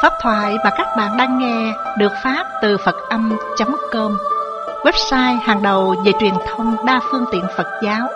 Pháp thoại mà các bạn đang nghe được phát từ Phật-âm.com, website hàng đầu về truyền thông đa phương tiện Phật giáo.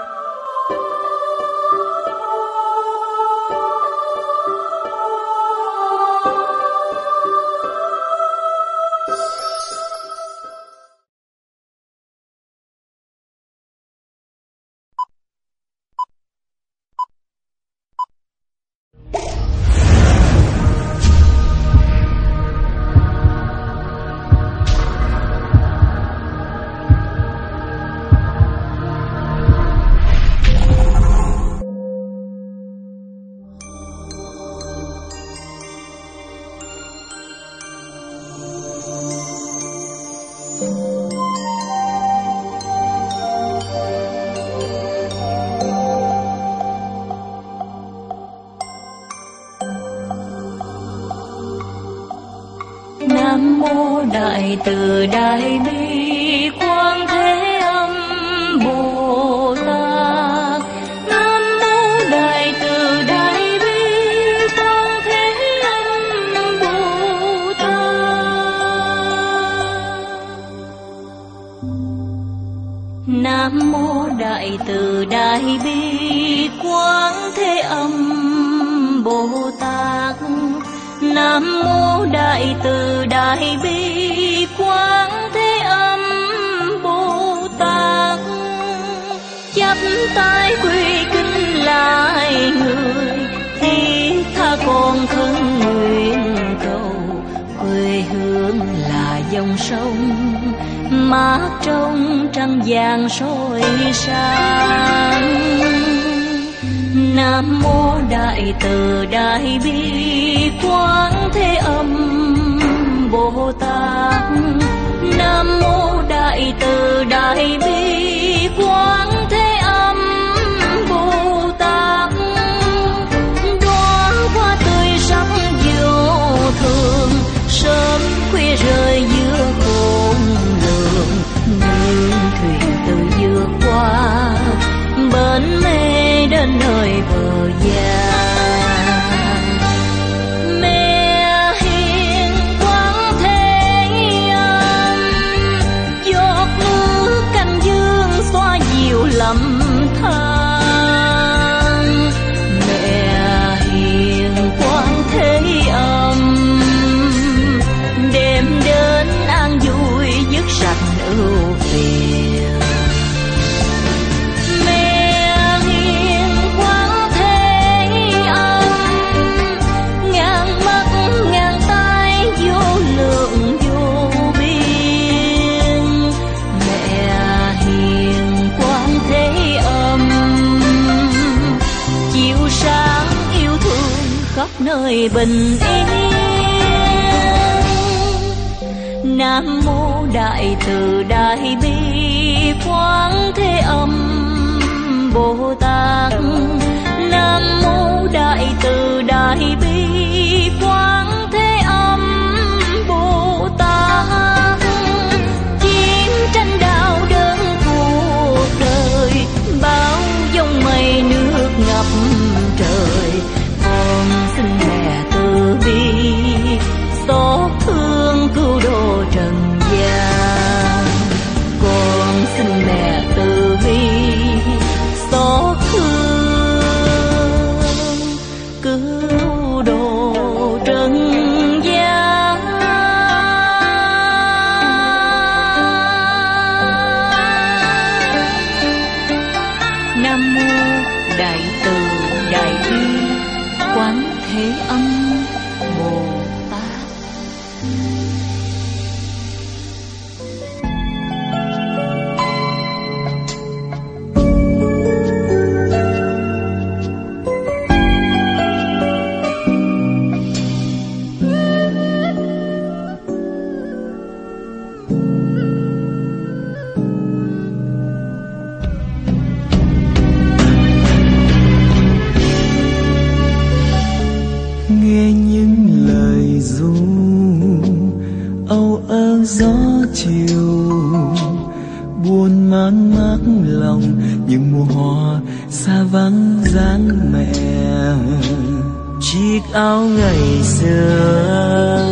Nam mô Đại Từ Đại Bi Quán Thế Âm Bồ Tát. Nam mô Đại Từ Đại Bi Quán Thế Âm Bồ Tát. Nam mô Đại Từ Đại Bi Quán Thế Âm Bồ Tát. Nam mô Đại Từ Đại Bi Quán Thế Âm Bồ Tát. Chắp tay quy kính lại người, thiết tha con khấn nguyện cầu. Quê hương là dòng sông mát trong trăng vàng soi sáng. Nam mô Đại Từ Đại Bi Quán Thế Âm Bồ Tát. Nam mô Đại Từ Đại Bi Quán Thế Âm Bồ Tát. Đóa hoa tươi sắc vô thường, sớm khuya rơi giữa khôn lường. Nhưng thuyền từ vượt qua bến mê đến nơi bờ vàng. Mẹ hiền Quán Thế Âm, giọt nước canh dương xóa dịu lầm than. Mẹ hiền Quán Thế Âm, đem đến an vui dứt sạch ưu phiền. Nơi bình yên. Nam mô Đại Từ Đại Bi Quán Thế Âm Bồ Tát. Nam mô Đại Từ Đại Bi Quán Thế Âm Bồ Tát. Chiến tranh đau đớn cuộc đời, bao dòng mây nước ngập trời. Con xin mẹ từ bi xót thương cứu độ trần gian. Con xin mẹ từ bi xót thương cứu độ trần gian. Nam mô Đại Từ Đại Bi Quán Thế Âm Bồ Tát. Nghe những lời ru âu ơ gió chiều, buồn man mác lòng những mùa hoa xa vắng dáng mẹ. Chiếc áo ngày xưa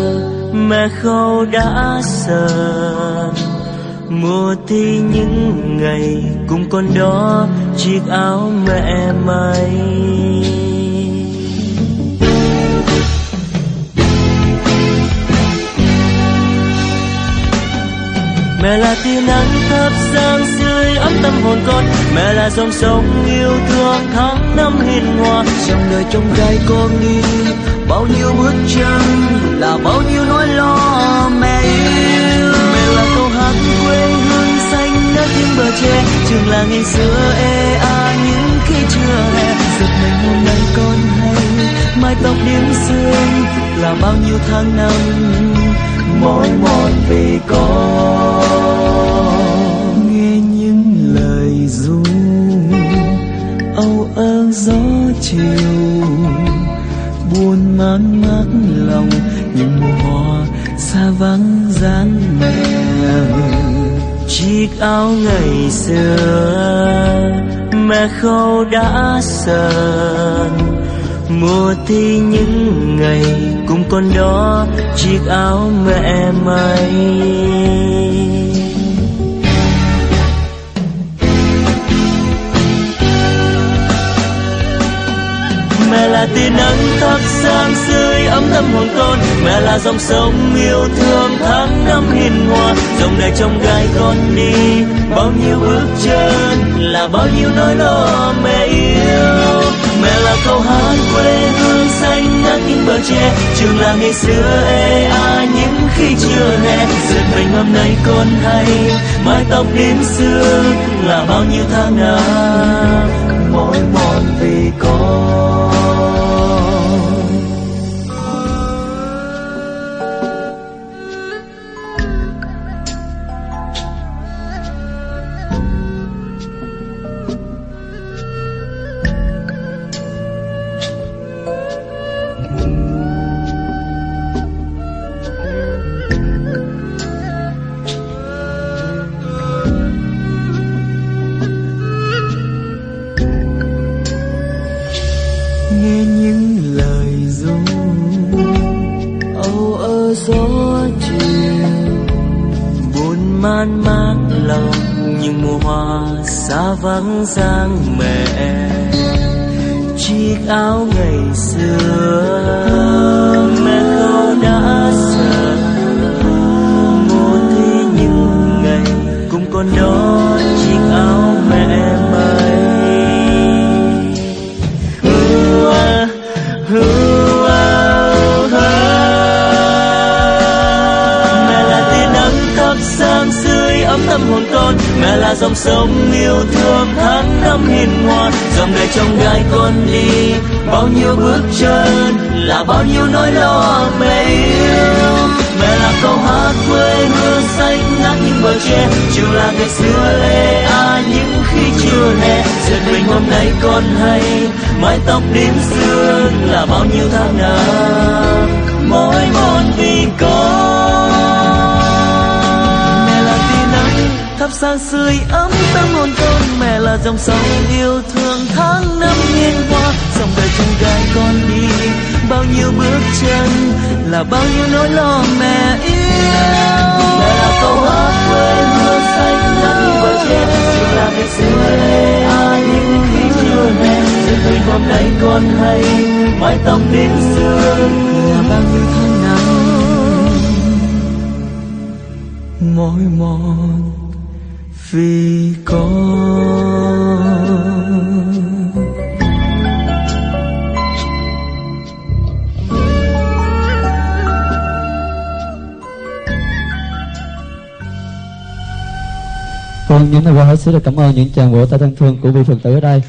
mẹ khâu đã sờn. Mùa thi những ngày cùng con đó chiếc áo mẹ may. Mẹ là tia nắng thắp sáng sưởi ấm tâm hồn con. Mẹ là dòng sông yêu thương tháng năm hiền hòa. Trong đời trong gai con đi bao nhiêu bước chân, là bao nhiêu nỗi lo mẹ yêu. Mẹ là câu hát quê hương xanh nơi thiên bờ tre, trường là ngày xưa ê những khi chưa hè. Giật mình hôm nay con hay mái tóc điểm sương, là bao nhiêu tháng năm mỏi mòn vì con. Nghe những lời ru âu ơ gió chiều, buồn man mác lòng những mùa hoa xa vắng dáng mẹ. Chiếc áo ngày xưa mẹ khâu đã sờn. Mùa thi những ngày cùng con đó chiếc áo mẹ may. Mẹ là tia nắng thắp sáng sưởi ấm tâm hồn con. Mẹ là dòng sông yêu thương tháng năm hiền hòa. Dòng đời trong gai con đi bao nhiêu bước chân, là bao nhiêu nỗi lo mẹ yêu. Mẹ là câu hát quê hương xanh ngát những bờ tre, trường là ngày xưa ê những khi chưa hè. Giật mình hôm nay con hay mái tóc đêm xưa, là bao nhiêu tháng năm mỏi mòn vì con. Nghe những lời ru âu ơ gió chiều, buồn man mác lòng những mùa hoa xa vắng dáng mẹ. Chiếc áo ngày xưa mẹ khâu đã sờn. Mùa thi những ngày cùng con đó chiếc áo mẹ may. Mẹ là tia nắng thắp sáng sưởi ấm tâm hồn con. Mẹ là dòng sông yêu thương tháng năm hiền hòa. Dòng đời trong gai con đi bao nhiêu bước chân, là bao nhiêu nỗi lo mẹ yêu. Mẹ là câu hát quê hương xanh ngát những bờ tre, chiều là ngày xưa ê những khi chưa hè. Giật mình hôm nay con hay mái tóc đêm sương, là bao nhiêu tháng năm mỏi mòn vì con. Mẹ là tia nắng thắp sáng sưởi ấm tâm hồn con. Mẹ là dòng sông yêu thương tháng năm hiền hòa. Dòng đời trong gai con đi bao nhiêu bước chân, là bao nhiêu nỗi lo mẹ yêu. Mẹ là câu hát quê hương xanh ngát những bờ tre, chiều là ngày xưa ê những khi chưa hè. Giật mình hôm nay con hay mái tóc đêm sương, là bao nhiêu tháng năm mỏi mòn vì con. Vâng, những lời qua hết sức là cảm ơn những tràng vỗ tay thân thương của vị Phật tử ở đây.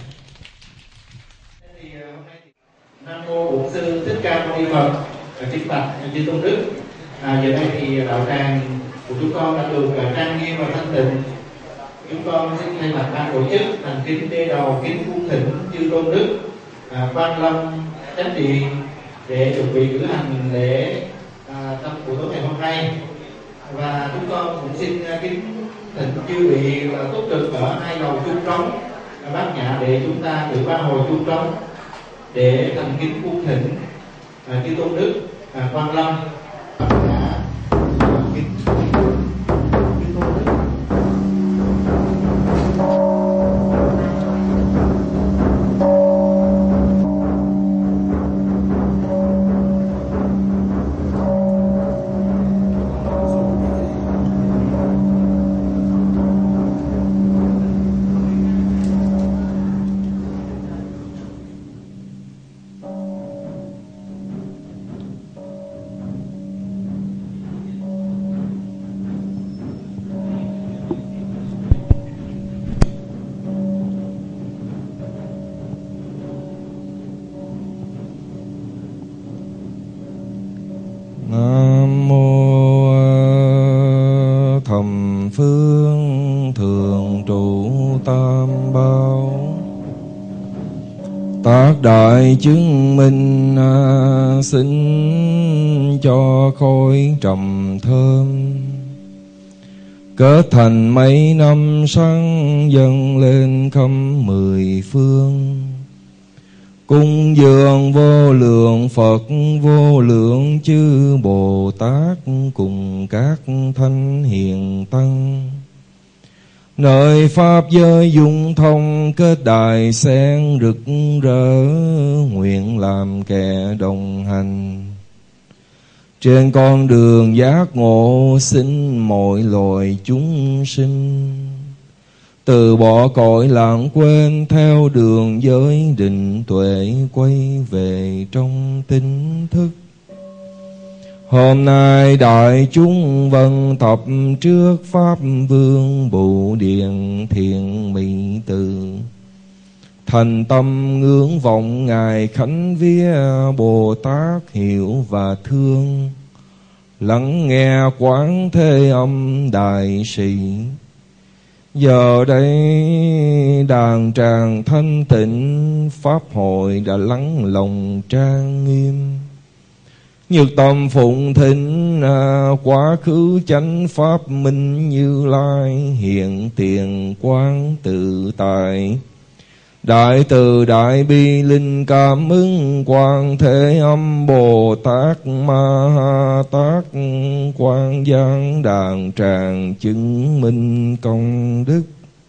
Nam mô Bổn Sư Thích Ca Mâu Ni Phật. Kính bạch chư tôn đức, giờ đây thì đạo tràng của chúng con đã được trang nghiêm và thanh tịnh. Chúng con xin thay mặt ban tổ chức thành kính đê đầu kính cung thỉnh chư tôn đức Quan Lâm chánh điện để chuẩn bị cử hành lễ tâm buổi tối ngày hôm nay. Và chúng con cũng xin kính thỉnh chư vị túc trực ở hai đầu chuông trống bát nhã để chúng ta cử ba hồi chuông trống để thành kính cung thỉnh chư tôn đức Quan Lâm. đại chứng minh, xin cho khói trầm thơm. Kết thành mấy năm sáng dâng lên khắp mười phương. Cung dường vô lượng Phật, vô lượng chư Bồ Tát cùng các thánh hiền tăng. Nơi pháp giới dung thông kết đài sen rực rỡ, nguyện làm kẻ đồng hành. Trên con đường giác ngộ xin mọi loài chúng sinh, từ bỏ cõi lãng quên theo đường giới định tuệ, quay về trong tỉnh thức. Hôm nay đại chúng vâng tập trước Pháp Vương Bồ Điện Thiện Mỹ Từ, thành tâm ngưỡng vọng Ngài Khánh Vía Bồ Tát hiểu và thương. Lắng nghe quán thế âm đại sĩ, giờ đây đàn tràng thanh tịnh, Pháp hội đã lắng lòng trang nghiêm. Nhược tâm phụng thỉnh quá khứ chánh Pháp minh Như Lai, hiện tiền quán tự tại. Đại từ đại bi linh cảm ứng Quan Thế Âm Bồ Tát Ma Ha Tát, Quan Giang đàn tràng chứng minh công đức.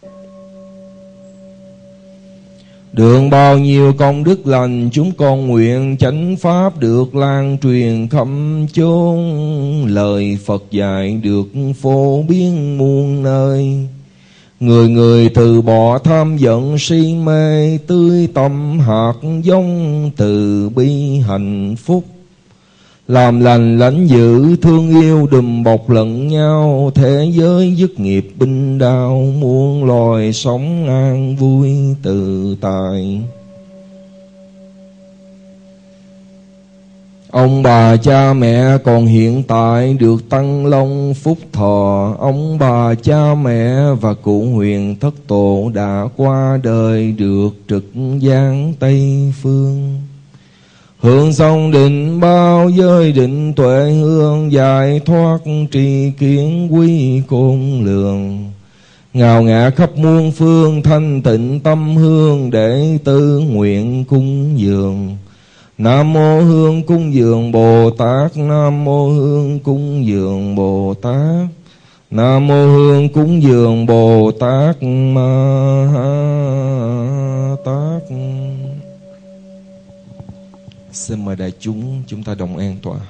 Được bao nhiêu công đức lành, chúng con nguyện chánh pháp được lan truyền khắp chốn, lời Phật dạy được phổ biến muôn nơi. Người người từ bỏ tham giận si mê, tươi tâm hạt giống từ bi hạnh phúc. Làm lành lãnh giữ thương yêu đùm bọc lẫn nhau, thế giới dứt nghiệp binh đao, muôn loài sống an vui tự tại. Ông bà cha mẹ còn hiện tại được tăng long phúc thọ. Ông bà cha mẹ và cụ huyền thất tổ đã qua đời được trực giang Tây Phương. Hương sông định bao giới định tuệ hương, giải thoát tri kiến quý khôn lường. Ngào ngả khắp muôn phương thanh tịnh tâm hương, để tư nguyện cúng dường. Nam mô Hương cúng dường Bồ Tát, Nam mô Hương cúng dường Bồ Tát, Nam mô Hương cúng dường Bồ Tát Ma Ha Tát. Xin mời đại chúng ta đồng an tọa.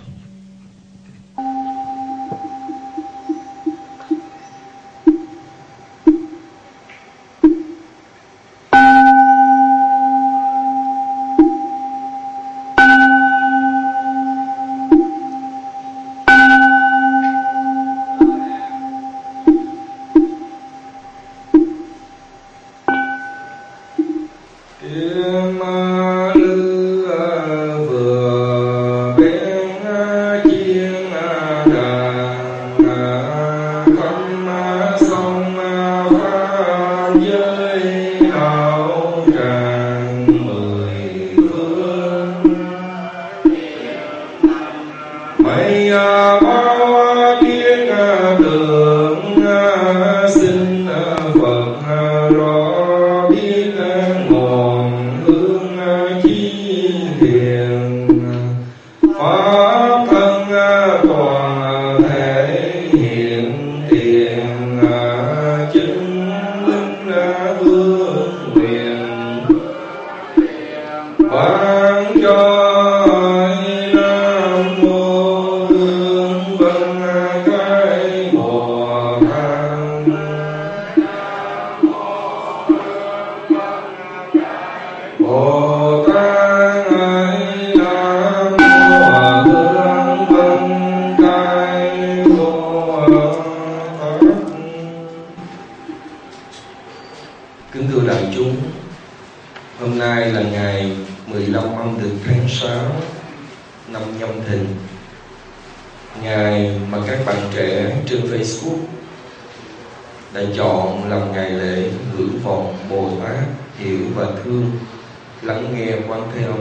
lắng nghe Quan Thế Âm.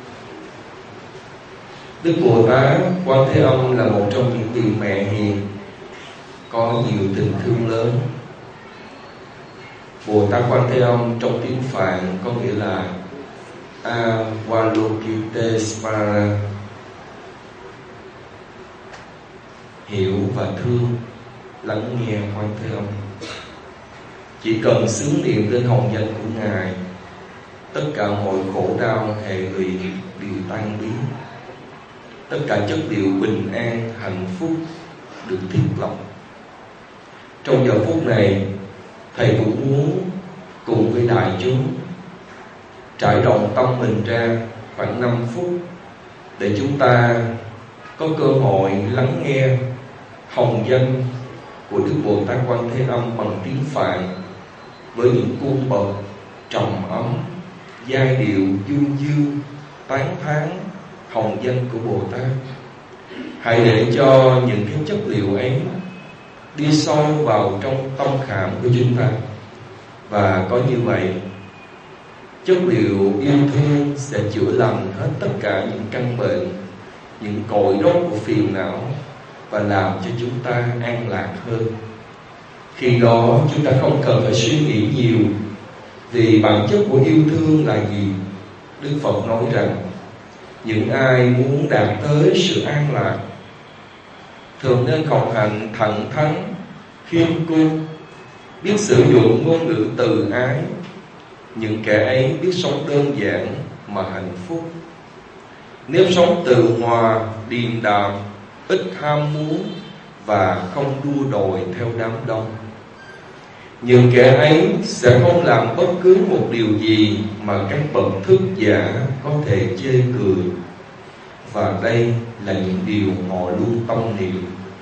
Đức Bồ Tát Quan Thế Âm là một trong những vị mẹ hiền, có nhiều tình thương lớn. Bồ Tát Quan Thế Âm trong tiếng Phạn có nghĩa là Avalokitesvara, hiểu và thương, lắng nghe Quan Thế Âm. Chỉ cần xướng niệm lên hồng danh của Ngài, tất cả mọi khổ đau hệ lụy đều tan biến, tất cả chất liệu bình an, hạnh phúc được thiết lập. Trong giờ phút này, Thầy cũng muốn cùng với đại chúng trải rộng tâm mình ra khoảng 5 phút để chúng ta có cơ hội lắng nghe hồng danh của Đức Bồ Tát Quan Thế Âm bằng tiếng Phạn với những cung bậc trầm ấm, giai điệu du dương, tán thán hồng danh của Bồ Tát. Hãy để cho những cái chất liệu ấy đi sâu vào trong tâm khảm của chúng ta, và có như vậy chất liệu yêu thương sẽ chữa lành hết tất cả những căn bệnh, những cội gốc của phiền não, và làm cho chúng ta an lạc hơn. Khi đó chúng ta không cần phải suy nghĩ nhiều, vì bản chất của yêu thương là gì? Đức Phật nói rằng những ai muốn đạt tới sự an lạc thường nên học hành thẳng thắn, khiêm cung, biết sử dụng ngôn ngữ từ ái. Những kẻ ấy biết sống đơn giản mà hạnh phúc. Nếu sống từ hòa, điềm đạm, ít ham muốn và không đua đòi theo đám đông, những kẻ ấy sẽ không làm bất cứ một điều gì mà các bậc thức giả có thể chê cười. Và đây là những điều họ luôn tâm niệm.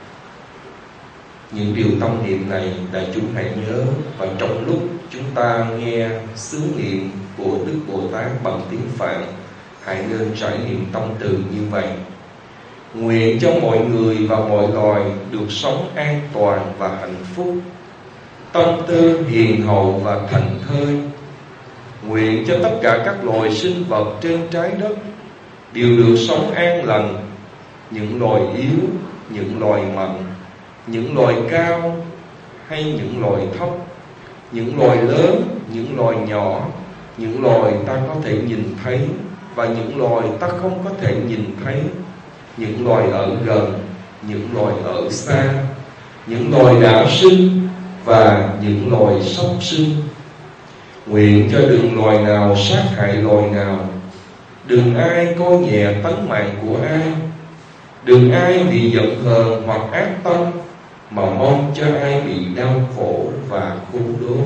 Những điều tâm niệm này đại chúng hãy nhớ, và trong lúc chúng ta nghe xướng niệm của Đức Bồ Tát bằng tiếng Phạn, hãy nên trải nghiệm tâm từ như vậy. Nguyện cho mọi người và mọi loài được sống an toàn và hạnh phúc, tâm tư hiền hậu và thành thơi. Nguyện cho tất cả các loài sinh vật trên trái đất đều được sống an lành, những loài yếu, những loài mạnh, những loài cao hay những loài thấp, những loài lớn, những loài nhỏ, những loài ta có thể nhìn thấy và những loài ta không có thể nhìn thấy, những loài ở gần, những loài ở xa, những loài đã sinh và những loài sắp sinh. Nguyện cho đừng loài nào sát hại loài nào, đừng ai coi nhẹ tánh mạng của ai, đừng ai bị giận hờn hoặc ác tâm, mà mong cho ai bị đau khổ và khốn đốn.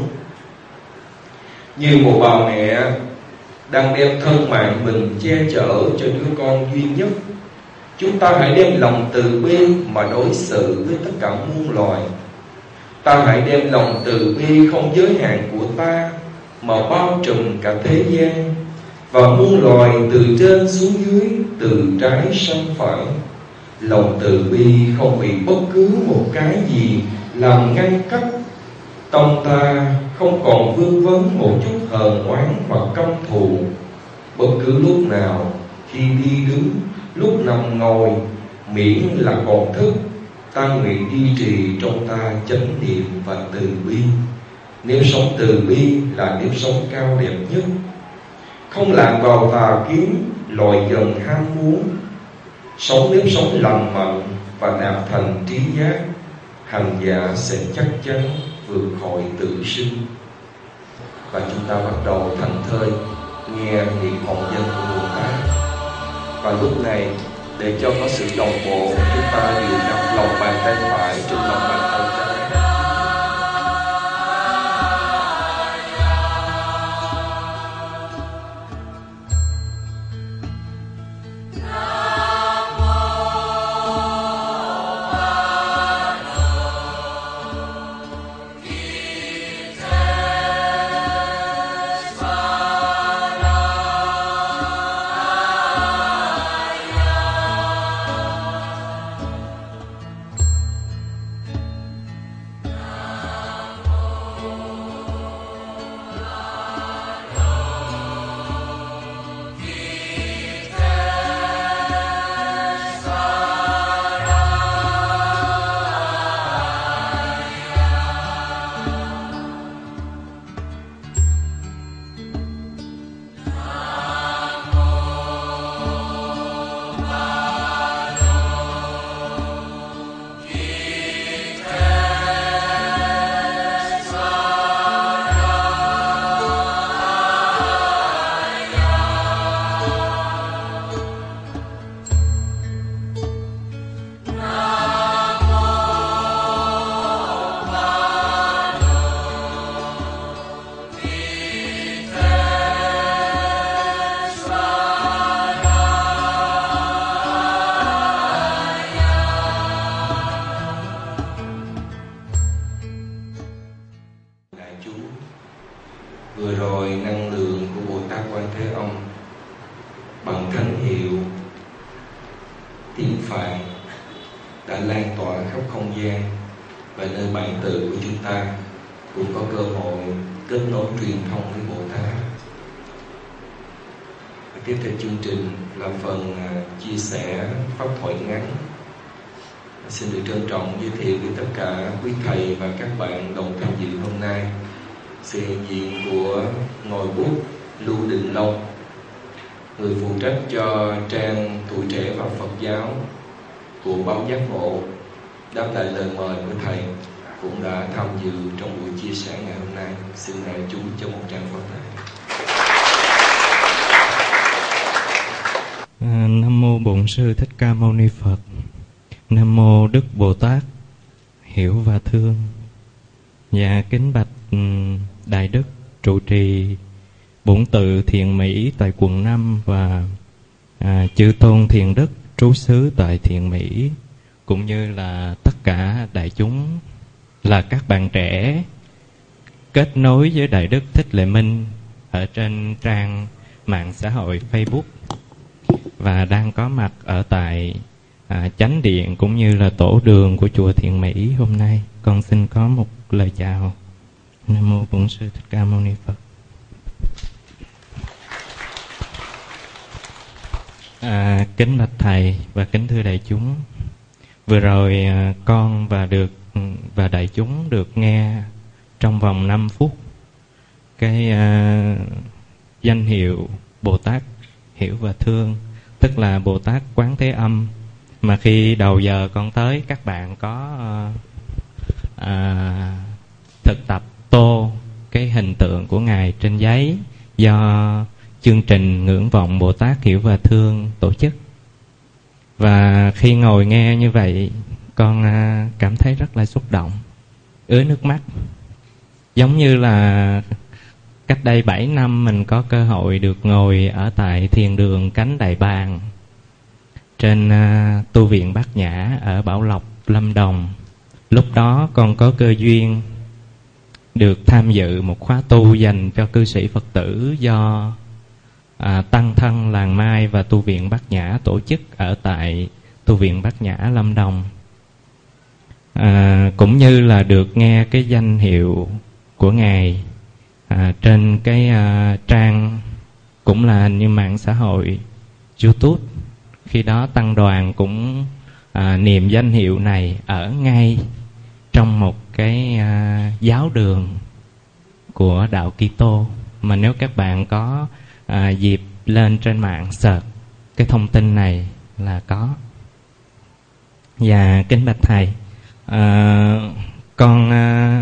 Như một bà mẹ đang đem thân mạng mình che chở cho đứa con duy nhất, chúng ta hãy đem lòng từ bi mà đối xử với tất cả muôn loài. Ta hãy đem lòng từ bi không giới hạn của ta mà bao trùm cả thế gian và muôn loài, từ trên xuống dưới, từ trái sang phải. Lòng từ bi không bị bất cứ một cái gì làm ngăn cách. Tâm ta không còn vương vấn một chút hờn oán hoặc căm thù. Bất cứ lúc nào, khi đi đứng, lúc nằm ngồi, miễn là còn thức, ta nguyện duy trì trong ta chánh niệm và từ bi. Nếp sống từ bi là nếp sống cao đẹp nhất. Không lạc vào tà kiến, lòi dần ham muốn. Sống nếp sống lành mạnh và đạt thành trí giác, hành giả sẽ chắc chắn vượt khỏi tự sinh. Và chúng ta bắt đầu thành thơi nghe niệm hồng danh của Bồ Tát. Và lúc này, để cho có sự đồng bộ, chúng ta đều đặt lòng bàn tay phải trên lòng bàn tay trái. tiếng Phạn đã lan tỏa khắp không gian, và nơi bạn tự của chúng ta cũng có cơ hội kết nối truyền thông với Bồ Tát. Tiếp theo chương trình là phần chia sẻ pháp thoại ngắn. Xin được trân trọng giới thiệu với tất cả quý thầy và các bạn đồng tham dự hôm nay sự hiện diện của ngồi bút Lưu Đình Long, người phụ trách cho trang Tuổi Trẻ và Phật Giáo của báo Giác Ngộ. Đáp lại lời mời của thầy cũng đã tham dự trong buổi chia sẻ ngày hôm nay. Xin đại chúng cho một tràng phật này. Nam mô Bổn Sư Thích Ca Mâu Ni Phật. Nam mô Đức Bồ Tát hiểu và thương. Dạ kính bạch Đại Đức trụ trì Bổn Tự Thiện Mỹ tại quận 5 và chư tôn Thiền Đức trú xứ tại Thiện Mỹ, cũng như là tất cả đại chúng là các bạn trẻ kết nối với Đại Đức Thích Lệ Minh ở trên trang mạng xã hội Facebook và đang có mặt ở tại chánh điện cũng như là tổ đường của chùa Thiện Mỹ hôm nay. Con xin có một lời chào. Nam mô Bổn Sư Thích Ca Mâu Ni Phật. Kính bạch thầy và kính thưa đại chúng, vừa rồi con và đại chúng được nghe trong vòng 5 phút cái danh hiệu Bồ Tát hiểu và thương, tức là Bồ Tát Quán Thế Âm, mà khi đầu giờ con tới các bạn có thực tập tô cái hình tượng của Ngài trên giấy do chương trình Ngưỡng Vọng Bồ Tát Hiểu và Thương tổ chức. Và khi ngồi nghe như vậy, con cảm thấy rất là xúc động, ứa nước mắt. Giống như là cách đây 7 năm mình có cơ hội được ngồi ở tại thiền đường Cánh Đại Bàng trên tu viện Bát Nhã ở Bảo Lộc, Lâm Đồng. Lúc đó con có cơ duyên được tham dự một khóa tu dành cho cư sĩ Phật tử do Tăng Thân Làng Mai và tu viện Bát Nhã tổ chức ở tại tu viện Bát Nhã Lâm Đồng. Cũng như là được nghe cái danh hiệu của Ngài trên cái trang cũng là như mạng xã hội YouTube. Khi đó tăng đoàn cũng niệm danh hiệu này ở ngay trong một cái giáo đường của đạo Kitô, mà nếu các bạn có dịp lên trên mạng search cái thông tin này là có. Và kính bạch thầy, con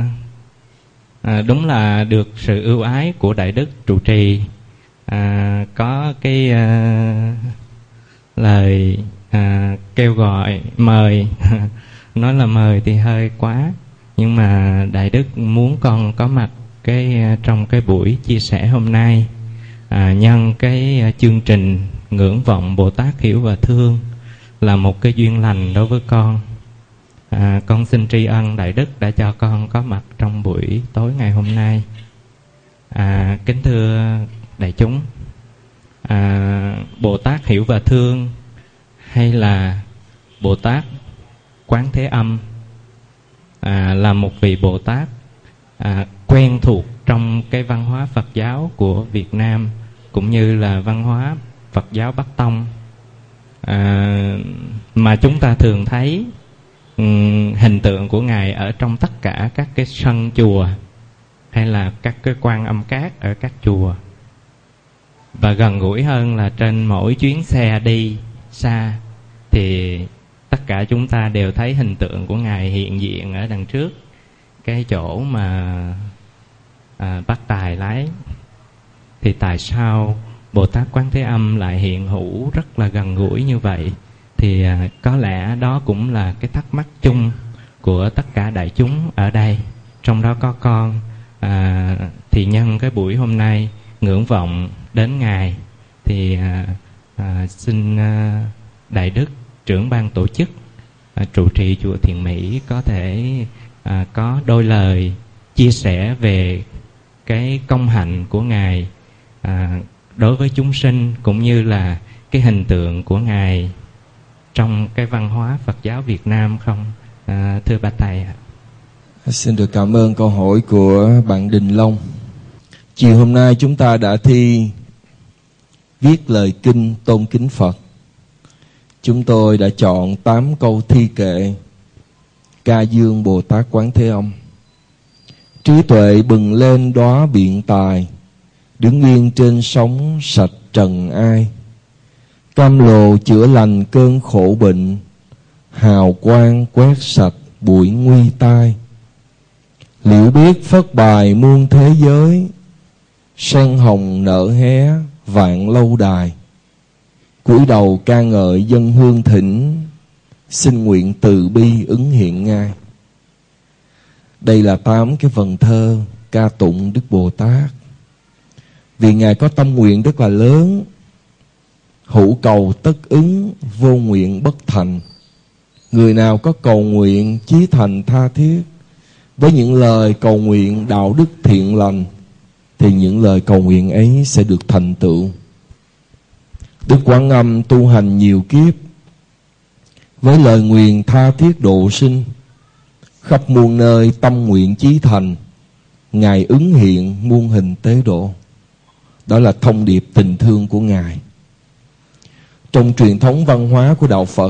đúng là được sự ưu ái của Đại Đức trụ trì có cái lời kêu gọi mời nói là mời thì hơi quá, nhưng mà Đại Đức muốn con có mặt trong cái buổi chia sẻ hôm nay, nhân cái chương trình Ngưỡng Vọng Bồ Tát Hiểu và Thương là một cái duyên lành đối với con. Con xin tri ân Đại Đức đã cho con có mặt trong buổi tối ngày hôm nay. Kính thưa đại chúng, Bồ Tát Hiểu và Thương hay là Bồ Tát Quán Thế Âm là một vị Bồ Tát quen thuộc trong cái văn hóa Phật giáo của Việt Nam cũng như là văn hóa Phật giáo Bắc Tông, mà chúng ta thường thấy hình tượng của Ngài ở trong tất cả các cái sân chùa hay là các cái Quan Âm Cát ở các chùa. Và gần gũi hơn là trên mỗi chuyến xe đi xa thì tất cả chúng ta đều thấy hình tượng của Ngài hiện diện ở đằng trước cái chỗ mà bác Tài lái. Thì tại sao Bồ Tát Quán Thế Âm lại hiện hữu rất là gần gũi như vậy? Thì có lẽ đó cũng là cái thắc mắc chung của tất cả đại chúng ở đây, trong đó có con. Thì nhân cái buổi hôm nay ngưỡng vọng đến Ngài thì xin Đại Đức trưởng ban tổ chức trụ trì chùa Thiện Mỹ có thể có đôi lời chia sẻ về cái công hạnh của Ngài đối với chúng sinh, cũng như là cái hình tượng của Ngài trong cái văn hóa Phật giáo Việt Nam không, thưa bà thầy ạ? Xin được cảm ơn câu hỏi của bạn Đình Long. Chiều hôm nay chúng ta đã thi viết lời kinh tôn kính Phật. Chúng tôi đã chọn 8 câu thi kệ ca dương Bồ Tát Quán Thế Âm. Trí tuệ bừng lên đóa biện tài, đứng yên trên sóng sạch trần ai. Cam lồ chữa lành cơn khổ bệnh, hào quang quét sạch bụi nguy tai. Liễu biết phất bài muôn thế giới, sen hồng nở hé vạn lâu đài. Cúi đầu ca ngợi dân hương thỉnh, xin nguyện từ bi ứng hiện ngay. Đây là 8 cái vần thơ ca tụng Đức Bồ Tát. Vì Ngài có tâm nguyện rất là lớn, hữu cầu tất ứng, vô nguyện bất thành. Người nào có cầu nguyện chí thành tha thiết, với những lời cầu nguyện đạo đức thiện lành, thì những lời cầu nguyện ấy sẽ được thành tựu. Đức Quán Âm tu hành nhiều kiếp, với lời nguyền tha thiết độ sinh, khắp muôn nơi tâm nguyện chí thành, Ngài ứng hiện muôn hình tế độ. Đó là thông điệp tình thương của Ngài. Trong truyền thống văn hóa của Đạo Phật,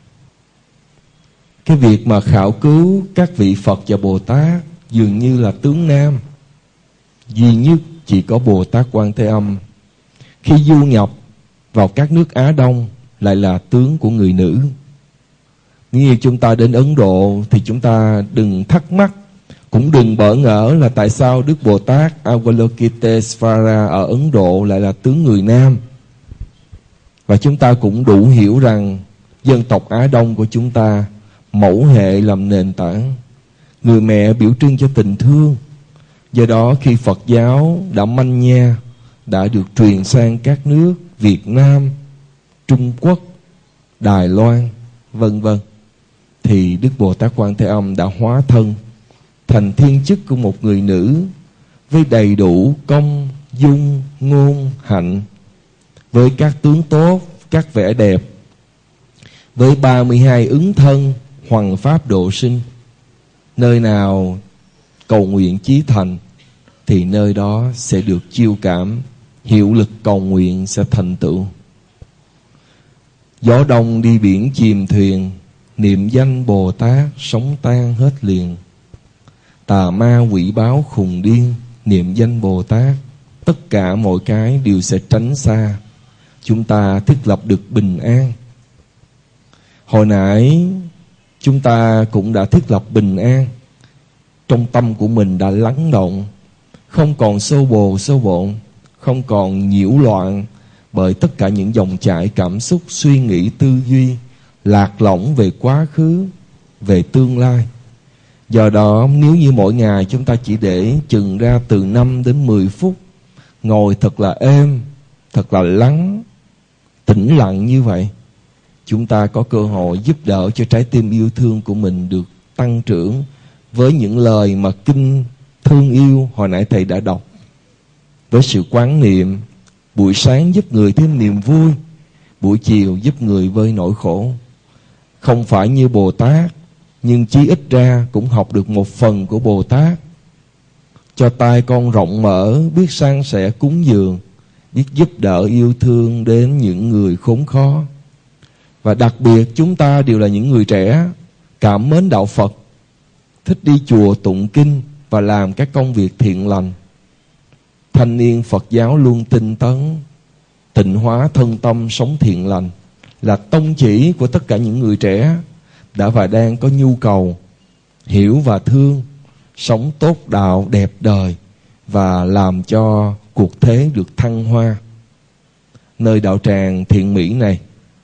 cái việc mà khảo cứu các vị Phật và Bồ Tát dường như là tướng nam. Duy nhất chỉ có Bồ Tát Quan Thế Âm khi du nhập vào các nước Á Đông lại là tướng của người nữ. Nếu như chúng ta đến Ấn Độ thì chúng ta đừng thắc mắc, cũng đừng bỡ ngỡ là tại sao Đức Bồ Tát Avalokitesvara ở Ấn Độ lại là tướng người nam. Và chúng ta cũng đủ hiểu rằng dân tộc Á Đông của chúng ta mẫu hệ làm nền tảng, người mẹ biểu trưng cho tình thương. Do đó khi Phật giáo đã manh nha, đã được truyền sang các nước Việt Nam, Trung Quốc, Đài Loan, vân vân, thì Đức Bồ Tát Quan Thế Âm đã hóa thân thành thiên chức của một người nữ, với đầy đủ công, dung, ngôn, hạnh, với các tướng tốt, các vẻ đẹp, với 32 ứng thân, hoằng pháp độ sinh. Nơi nào cầu nguyện chí thành thì nơi đó sẽ được chiêu cảm, hiệu lực cầu nguyện sẽ thành tựu. Gió đông đi biển chìm thuyền, niệm danh Bồ Tát sống tan hết liền. Tà ma quỷ báo khùng điên, niệm danh Bồ Tát tất cả mọi cái đều sẽ tránh xa. Chúng ta thiết lập được bình an. Hồi nãy chúng ta cũng đã thiết lập bình an. Trong tâm của mình đã lắng động, không còn xô bồ xô bộn, không còn nhiễu loạn bởi tất cả những dòng chảy cảm xúc, suy nghĩ, tư duy lạc lõng về quá khứ, về tương lai. Do đó nếu như mỗi ngày chúng ta chỉ để chừng ra từ 5 đến 10 phút ngồi thật là êm, thật là lắng, tĩnh lặng như vậy, chúng ta có cơ hội giúp đỡ cho trái tim yêu thương của mình được tăng trưởng với những lời mà kinh thương yêu hồi nãy thầy đã đọc. Với sự quán niệm, buổi sáng giúp người thêm niềm vui, buổi chiều giúp người vơi nỗi khổ. Không phải như Bồ Tát, nhưng chí ít ra cũng học được một phần của Bồ Tát. Cho tai con rộng mở, biết san sẻ cúng dường, biết giúp đỡ yêu thương đến những người khốn khó. Và đặc biệt chúng ta đều là những người trẻ, cảm mến đạo Phật, thích đi chùa tụng kinh và làm các công việc thiện lành. Thanh niên Phật giáo luôn tinh tấn, tịnh hóa thân tâm sống thiện lành là tông chỉ của tất cả những người trẻ đã và đang có nhu cầu hiểu và thương, sống tốt đạo đẹp đời và làm cho cuộc thế được thăng hoa. Nơi đạo tràng Thiện Mỹ này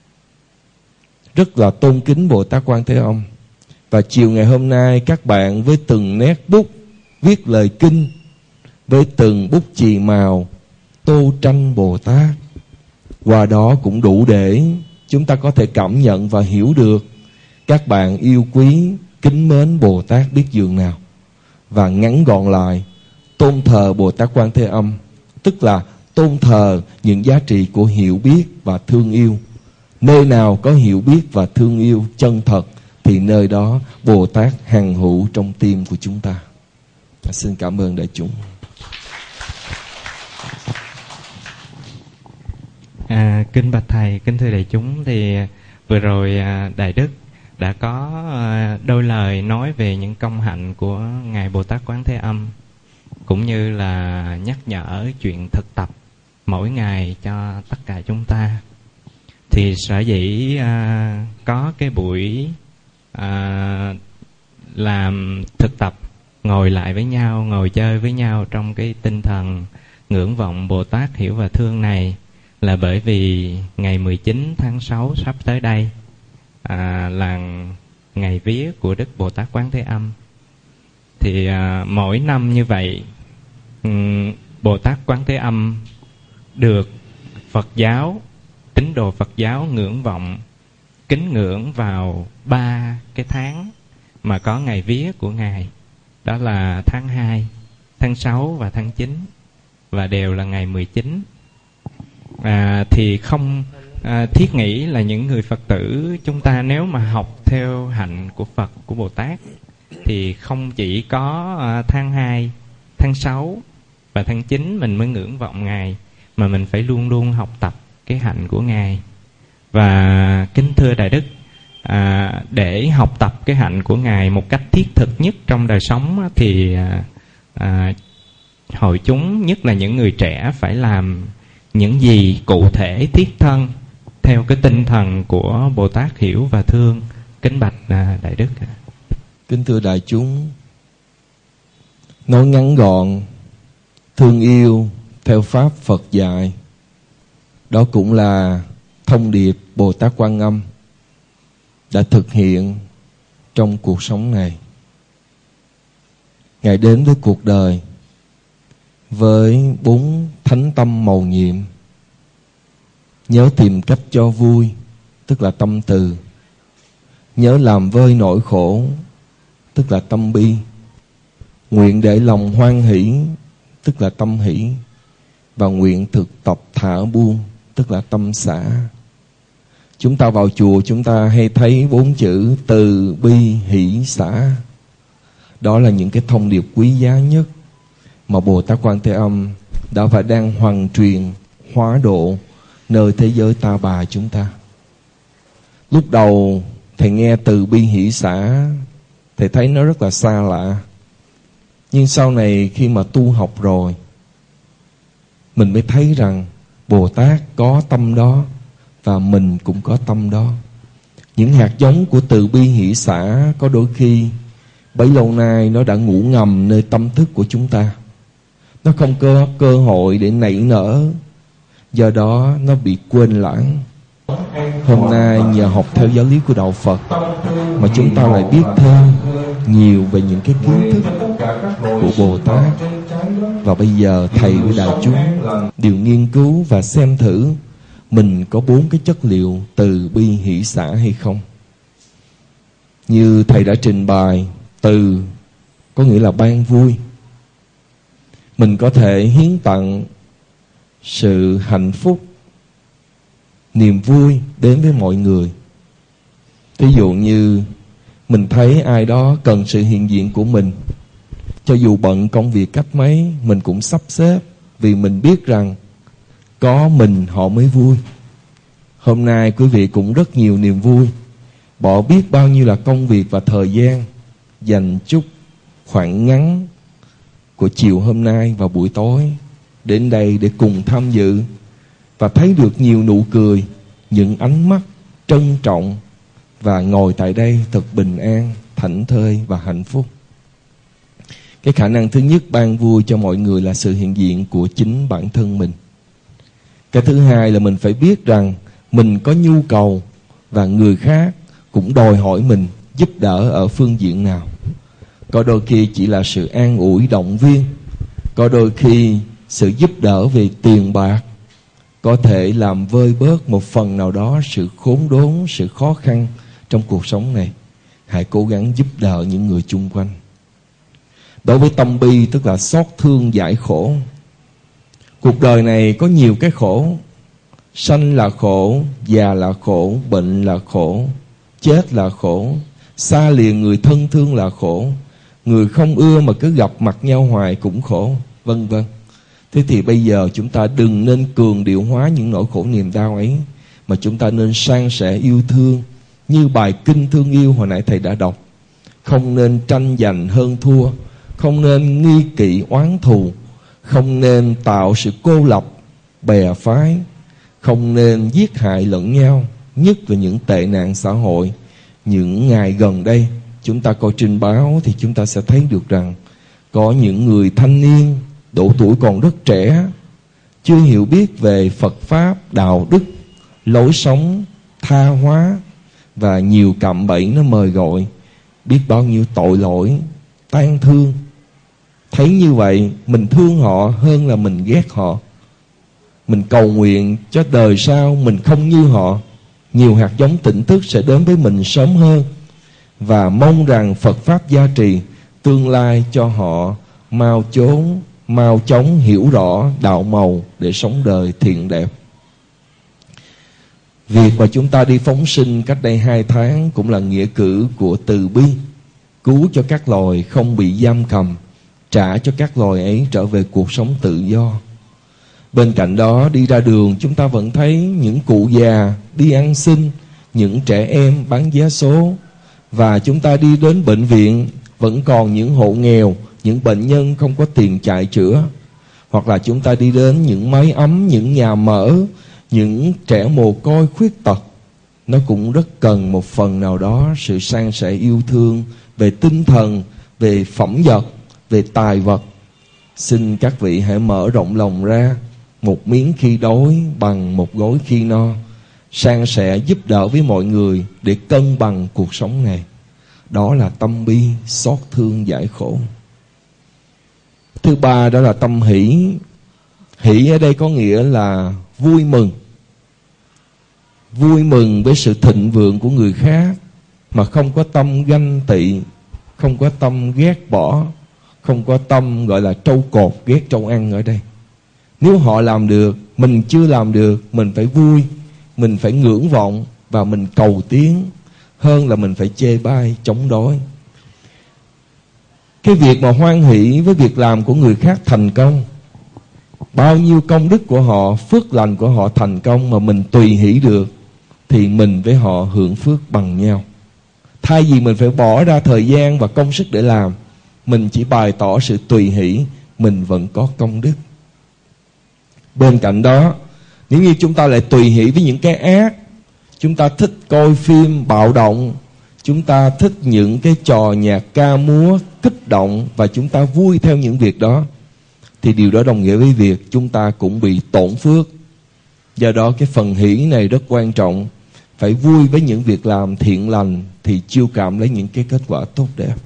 rất là tôn kính Bồ Tát Quan Thế Âm. Và chiều ngày hôm nay các bạn với từng nét bút viết lời kinh, với từng bút chì màu tô tranh Bồ Tát, qua đó cũng đủ để chúng ta có thể cảm nhận và hiểu được các bạn yêu quý, kính mến Bồ Tát biết dường nào. Và ngắn gọn lại, tôn thờ Bồ Tát Quan Thế Âm tức là tôn thờ những giá trị của hiểu biết và thương yêu. Nơi nào có hiểu biết và thương yêu chân thật thì nơi đó Bồ Tát hằng hữu trong tim của chúng ta. Xin cảm ơn đại chúng. Kính bạch thầy, kính thưa đại chúng, thì vừa rồi đại đức đã có đôi lời nói về những công hạnh của ngài Bồ Tát Quán Thế Âm, cũng như là nhắc nhở chuyện thực tập mỗi ngày cho tất cả chúng ta. Thì sở dĩ có cái buổi làm thực tập, ngồi lại với nhau, ngồi chơi với nhau trong cái tinh thần ngưỡng vọng Bồ Tát hiểu và thương này, là bởi vì ngày 19 tháng 6 sắp tới đây là ngày vía của Đức Bồ Tát Quán Thế Âm. Thì mỗi năm như vậy, Bồ Tát Quán Thế Âm được Phật giáo, tín đồ Phật giáo ngưỡng vọng, kính ngưỡng vào 3 cái tháng mà có ngày vía của Ngài. Đó là tháng 2, tháng 6 và tháng 9, và đều là ngày 19. Thì không thiết nghĩ là những người Phật tử chúng ta nếu mà học theo hạnh của Phật, của Bồ Tát, thì không chỉ có tháng 2, tháng 6 và tháng 9 mình mới ngưỡng vọng Ngài, mà mình phải luôn luôn học tập cái hạnh của Ngài. Và kính thưa đại đức, để học tập cái hạnh của Ngài một cách thiết thực nhất trong đời sống thì hội chúng, nhất là những người trẻ, phải làm những gì cụ thể thiết thân theo cái tinh thần của Bồ Tát hiểu và thương. Kính bạch đại đức. Kính thưa đại chúng, nói ngắn gọn, thương yêu theo pháp Phật dạy, đó cũng là thông điệp Bồ Tát Quan Âm đã thực hiện trong cuộc sống này. Ngài đến với cuộc đời với 4 thánh tâm mầu nhiệm: nhớ tìm cách cho vui, tức là tâm từ; nhớ làm vơi nỗi khổ, tức là tâm bi; nguyện để lòng hoan hỷ, tức là tâm hỷ; và nguyện thực tập thả buông, tức là tâm xả. Chúng ta vào chùa chúng ta hay thấy 4 chữ từ bi hỷ xả. Đó là những cái thông điệp quý giá nhất mà Bồ Tát Quan Thế Âm đã và đang hoằng truyền, hóa độ nơi thế giới ta bà chúng ta. Lúc đầu thầy nghe từ bi hỷ xả, thầy thấy nó rất là xa lạ. Nhưng sau này khi mà tu học rồi, mình mới thấy rằng Bồ Tát có tâm đó và mình cũng có tâm đó. Những hạt giống của từ bi hỷ xả có đôi khi bấy lâu nay nó đã ngủ ngầm nơi tâm thức của chúng ta. Nó không có cơ hội để nảy nở, do đó nó bị quên lãng. Hôm nay nhờ học theo giáo lý của Đạo Phật mà chúng ta lại biết thêm nhiều về những cái kiến thức của Bồ Tát. Và bây giờ thầy với đại chúng đều nghiên cứu và xem thử mình có 4 cái chất liệu từ bi hỷ xả hay không. Như thầy đã trình bày, từ có nghĩa là ban vui. Mình có thể hiến tặng sự hạnh phúc, niềm vui đến với mọi người. Ví dụ như mình thấy ai đó cần sự hiện diện của mình, cho dù bận công việc cách mấy, mình cũng sắp xếp, vì mình biết rằng có mình họ mới vui. Hôm nay quý vị cũng rất nhiều niềm vui, bỏ biết bao nhiêu là công việc và thời gian, dành chút khoảng ngắn của chiều hôm nay và buổi tối đến đây để cùng tham dự và thấy được nhiều nụ cười, những ánh mắt trân trọng, và ngồi tại đây thật bình an, thảnh thơi và hạnh phúc. Cái khả năng thứ nhất ban vui cho mọi người là sự hiện diện của chính bản thân mình. Cái thứ hai là mình phải biết rằng mình có nhu cầu và người khác cũng đòi hỏi mình giúp đỡ ở phương diện nào. Có đôi khi chỉ là sự an ủi động viên, có đôi khi sự giúp đỡ về tiền bạc có thể làm vơi bớt một phần nào đó sự khốn đốn, sự khó khăn trong cuộc sống này. Hãy cố gắng giúp đỡ những người chung quanh. Đối với tâm bi tức là xót thương giải khổ. Cuộc đời này có nhiều cái khổ, Sanh là khổ, già là khổ, bệnh là khổ, chết là khổ, xa lìa người thân thương là khổ, người không ưa mà cứ gặp mặt nhau hoài cũng khổ, vân vân. Thế thì bây giờ chúng ta đừng nên cường điệu hóa những nỗi khổ niềm đau ấy, mà chúng ta nên san sẻ yêu thương. Như bài kinh thương yêu hồi nãy thầy đã đọc, không nên tranh giành hơn thua, không nên nghi kỵ oán thù, không nên tạo sự cô lập, bè phái, không nên giết hại lẫn nhau, nhất là những tệ nạn xã hội. Những ngày gần đây chúng ta coi trên báo thì chúng ta sẽ thấy được rằng có những người thanh niên độ tuổi còn rất trẻ, chưa hiểu biết về Phật Pháp, đạo đức, lối sống tha hóa, và nhiều cạm bẫy nó mời gọi, biết bao nhiêu tội lỗi, tang thương. Thấy như vậy, mình thương họ hơn là mình ghét họ. Mình cầu nguyện cho đời sau mình không như họ, nhiều hạt giống tỉnh thức sẽ đến với mình sớm hơn, và mong rằng Phật Pháp gia trì tương lai cho họ mau chóng hiểu rõ đạo màu để sống đời thiện đẹp. Việc mà chúng ta đi phóng sinh cách đây 2 tháng cũng là nghĩa cử của từ bi, cứu cho các loài không bị giam cầm, trả cho các loài ấy trở về cuộc sống tự do. Bên cạnh đó, đi ra đường chúng ta vẫn thấy những cụ già đi ăn xin, những trẻ em bán vé số, và chúng ta đi đến bệnh viện vẫn còn những hộ nghèo, những bệnh nhân không có tiền chạy chữa. Hoặc là chúng ta đi đến những mái ấm, những nhà mở, những trẻ mồ côi khuyết tật, nó cũng rất cần một phần nào đó sự san sẻ yêu thương về tinh thần, về phẩm vật, về tài vật. Xin các vị hãy mở rộng lòng ra, một miếng khi đói bằng một gói khi no, san sẻ giúp đỡ với mọi người để cân bằng cuộc sống này. Đó là tâm bi, xót thương giải khổ. Thứ ba đó là tâm hỷ. Hỷ ở đây có nghĩa là vui mừng. Vui mừng với sự thịnh vượng của người khác, mà không có tâm ganh tị, không có tâm ghét bỏ, không có tâm gọi là trâu cột ghét trâu ăn ở đây. Nếu họ làm được, mình chưa làm được, mình phải vui, mình phải ngưỡng vọng và mình cầu tiến, hơn là mình phải chê bai, chống đối. Cái việc mà hoan hỷ với việc làm của người khác thành công, bao nhiêu công đức của họ, phước lành của họ thành công mà mình tùy hỷ được, thì mình với họ hưởng phước bằng nhau. Thay vì mình phải bỏ ra thời gian và công sức để làm, mình chỉ bày tỏ sự tùy hỷ, mình vẫn có công đức. Bên cạnh đó, nếu như chúng ta lại tùy hỷ với những cái ác, chúng ta thích coi phim bạo động, chúng ta thích những cái trò nhạc ca múa kích động, và chúng ta vui theo những việc đó, thì điều đó đồng nghĩa với việc chúng ta cũng bị tổn phước. Do đó cái phần hỷ này rất quan trọng. Phải vui với những việc làm thiện lành thì chiêu cảm lấy những cái kết quả tốt đẹp.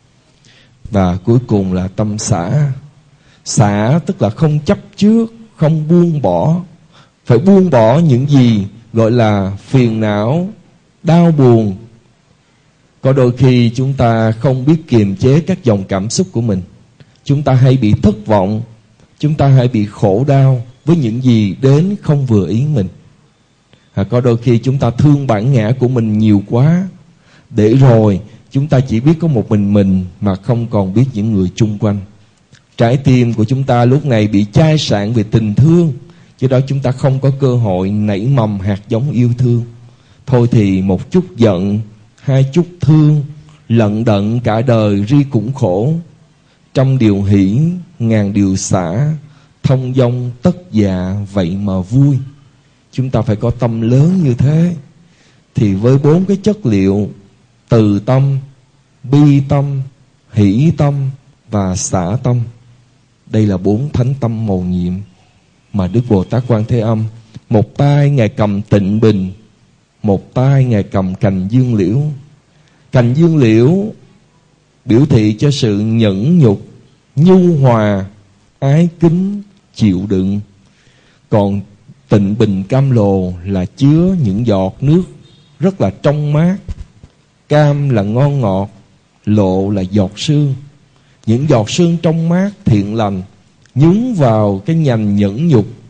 Và cuối cùng là tâm xả. Xả tức là không chấp trước, không buông bỏ. Phải buông bỏ những gì gọi là phiền não, đau buồn. Có đôi khi chúng ta không biết kiềm chế các dòng cảm xúc của mình. Chúng ta hay bị thất vọng, chúng ta hay bị khổ đau với những gì đến không vừa ý mình. Có đôi khi chúng ta thương bản ngã của mình nhiều quá, để rồi chúng ta chỉ biết có một mình mà không còn biết những người chung quanh. Trái tim của chúng ta lúc này bị chai sạn về tình thương, cho đó chúng ta không có cơ hội nảy mầm hạt giống yêu thương. Thôi thì một chút giận, 2 chút thương, lận đận cả đời ri cũng khổ. Trăm điều hỷ, ngàn điều xả, thông dong tất dạ vậy mà vui. Chúng ta phải có tâm lớn như thế, thì với 4 cái chất liệu từ tâm, bi tâm, hỷ tâm và xả tâm, đây là 4 thánh tâm mầu nhiệm mà Đức Bồ Tát Quan Thế Âm, một tay Ngài cầm tịnh bình, một tay Ngài cầm cành dương liễu. Cành dương liễu biểu thị cho sự nhẫn nhục, nhu hòa, ái kính, chịu đựng. Còn tịnh bình cam lồ là chứa những giọt nước rất là trong mát. Cam là ngon ngọt, lộ là giọt sương. Những giọt sương trong mát thiện lành nhúng vào cái nhành nhẫn nhục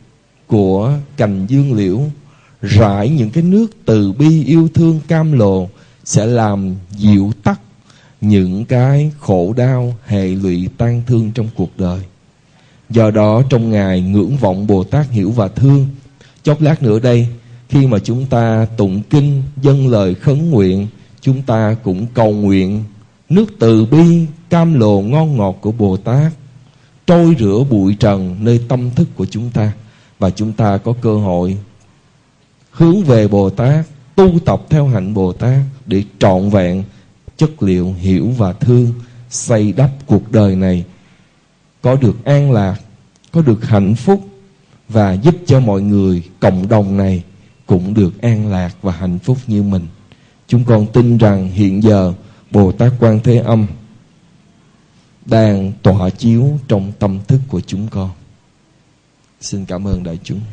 của cành dương liễu, rải những cái nước từ bi yêu thương cam lồ sẽ làm dịu tắt những cái khổ đau hệ lụy tan thương trong cuộc đời. Do đó trong ngày ngưỡng vọng Bồ Tát hiểu và thương, chốc lát nữa đây, khi mà chúng ta tụng kinh dâng lời khấn nguyện, chúng ta cũng cầu nguyện nước từ bi cam lồ ngon ngọt của Bồ Tát trôi rửa bụi trần nơi tâm thức của chúng ta, và chúng ta có cơ hội hướng về Bồ Tát, tu tập theo hạnh Bồ Tát để trọn vẹn chất liệu hiểu và thương, xây đắp cuộc đời này có được an lạc, có được hạnh phúc, và giúp cho mọi người, cộng đồng này cũng được an lạc và hạnh phúc như mình. Chúng con tin rằng hiện giờ Bồ Tát Quan Thế Âm đang tỏa chiếu trong tâm thức của chúng con. Xin cảm ơn đại chúng.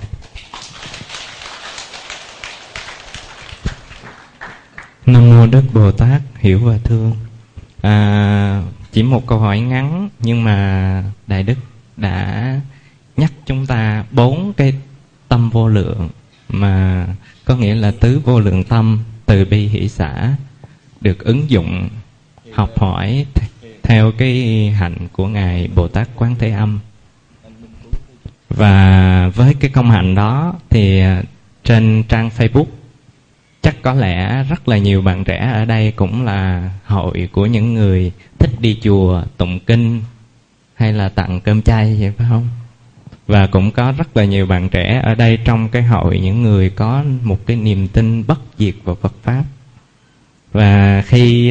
Nam mô Đức Bồ Tát hiểu và thương. Chỉ một câu hỏi ngắn, nhưng mà Đại Đức đã nhắc chúng ta 4 cái tâm vô lượng, mà có nghĩa là tứ vô lượng tâm, từ bi hỷ xả, được ứng dụng học hỏi theo cái hạnh của Ngài Bồ Tát Quán Thế Âm. Và với cái công hạnh đó thì trên trang Facebook chắc có lẽ rất là nhiều bạn trẻ ở đây cũng là hội của những người thích đi chùa tụng kinh hay là tặng cơm chay, vậy phải không? Và cũng có rất là nhiều bạn trẻ ở đây trong cái hội những người có một cái niềm tin bất diệt vào Phật Pháp. Và khi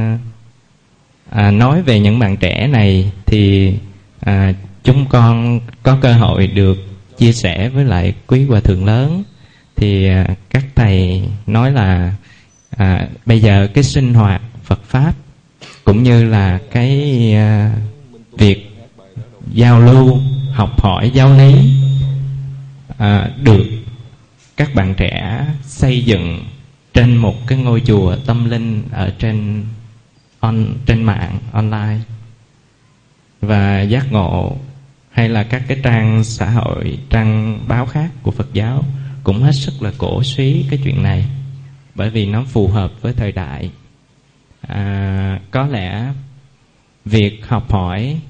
nói về những bạn trẻ này thì chúng con có cơ hội được chia sẻ với lại quý hòa thượng lớn. Thì các thầy nói là bây giờ cái sinh hoạt Phật Pháp cũng như là cái việc giao lưu, học hỏi giáo lý được các bạn trẻ xây dựng trên một cái ngôi chùa tâm linh ở trên mạng online. Và giác ngộ hay là các cái trang xã hội, trang báo khác của Phật giáo cũng hết sức là cổ suý cái chuyện này, bởi vì nó phù hợp với thời đại. Có lẽ việc học hỏi,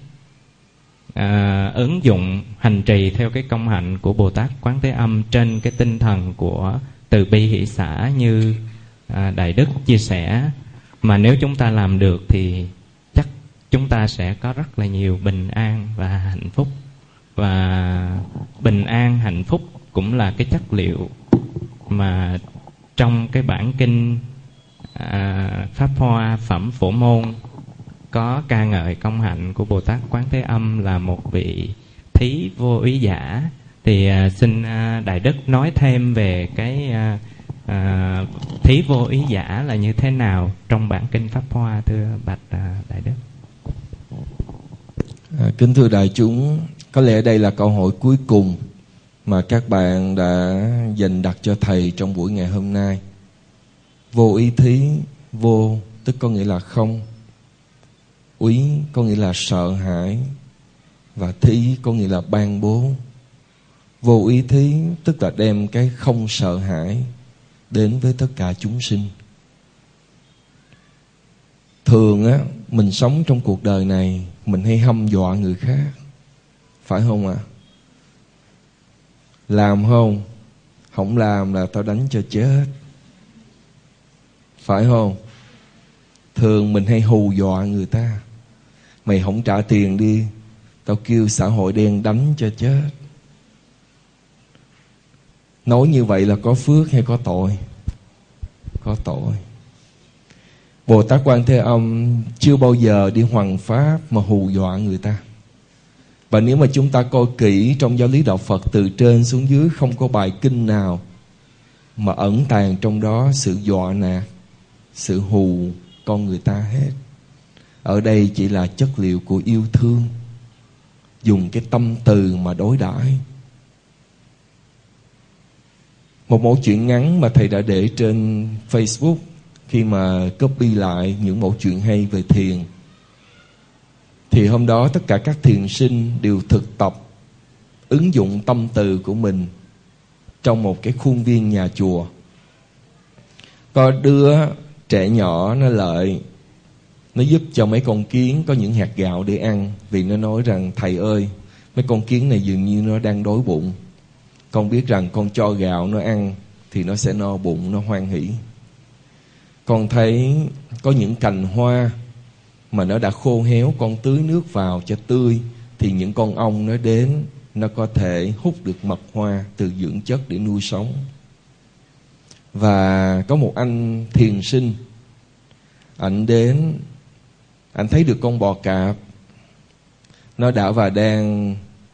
ứng dụng hành trì theo cái công hạnh của Bồ Tát Quán Thế Âm trên cái tinh thần của từ bi hỷ xả như Đại Đức chia sẻ, mà nếu chúng ta làm được thì chắc chúng ta sẽ có rất là nhiều bình an và hạnh phúc. Và bình an, hạnh phúc cũng là cái chất liệu mà trong cái bản kinh Pháp Hoa Phẩm Phổ Môn có ca ngợi công hạnh của Bồ Tát Quán Thế Âm là một vị thí vô úy giả. Thì xin Đại Đức nói thêm về cái thí vô úy giả là như thế nào trong bản kinh Pháp Hoa, thưa bạch Đại Đức. Kính thưa đại chúng, có lẽ đây là câu hỏi cuối cùng mà các bạn đã dành đặt cho thầy trong buổi ngày hôm nay. Vô ý thí, vô tức có nghĩa là không, úy có nghĩa là sợ hãi, và thí có nghĩa là ban bố. Vô ý thí tức là đem cái không sợ hãi đến với tất cả chúng sinh. Thường á, mình sống trong cuộc đời này mình hay hăm dọa người khác, phải không ạ? Làm không? Không làm là tao đánh cho chết, phải không? Thường mình hay hù dọa người ta, mày không trả tiền đi, tao kêu xã hội đen đánh cho chết. Nói như vậy là có phước hay có tội? Có tội. Bồ Tát Quan Thế Âm chưa bao giờ đi hoằng pháp mà hù dọa người ta. Và nếu mà chúng ta coi kỹ trong giáo lý đạo Phật từ trên xuống dưới, không có bài kinh nào mà ẩn tàng trong đó sự dọa nạt, sự hù con người ta hết. Ở đây chỉ là chất liệu của yêu thương, dùng cái tâm từ mà đối đãi. Một mẫu chuyện ngắn mà thầy đã để trên Facebook khi mà copy lại những mẫu chuyện hay về thiền. Thì hôm đó tất cả các thiền sinh đều thực tập ứng dụng tâm từ của mình trong một cái khuôn viên nhà chùa. Có đứa trẻ nhỏ nó lợi, nó giúp cho mấy con kiến có những hạt gạo để ăn. Vì nó nói rằng thầy ơi, mấy con kiến này dường như nó đang đói bụng. Con biết rằng con cho gạo nó ăn thì nó sẽ no bụng, nó hoan hỉ. Con thấy có những cành hoa mà nó đã khô héo, con tưới nước vào cho tươi thì những con ong nó đến, nó có thể hút được mật hoa từ dưỡng chất để nuôi sống. Và có một anh thiền sinh, anh đến, anh thấy được con bò cạp, nó đã và đang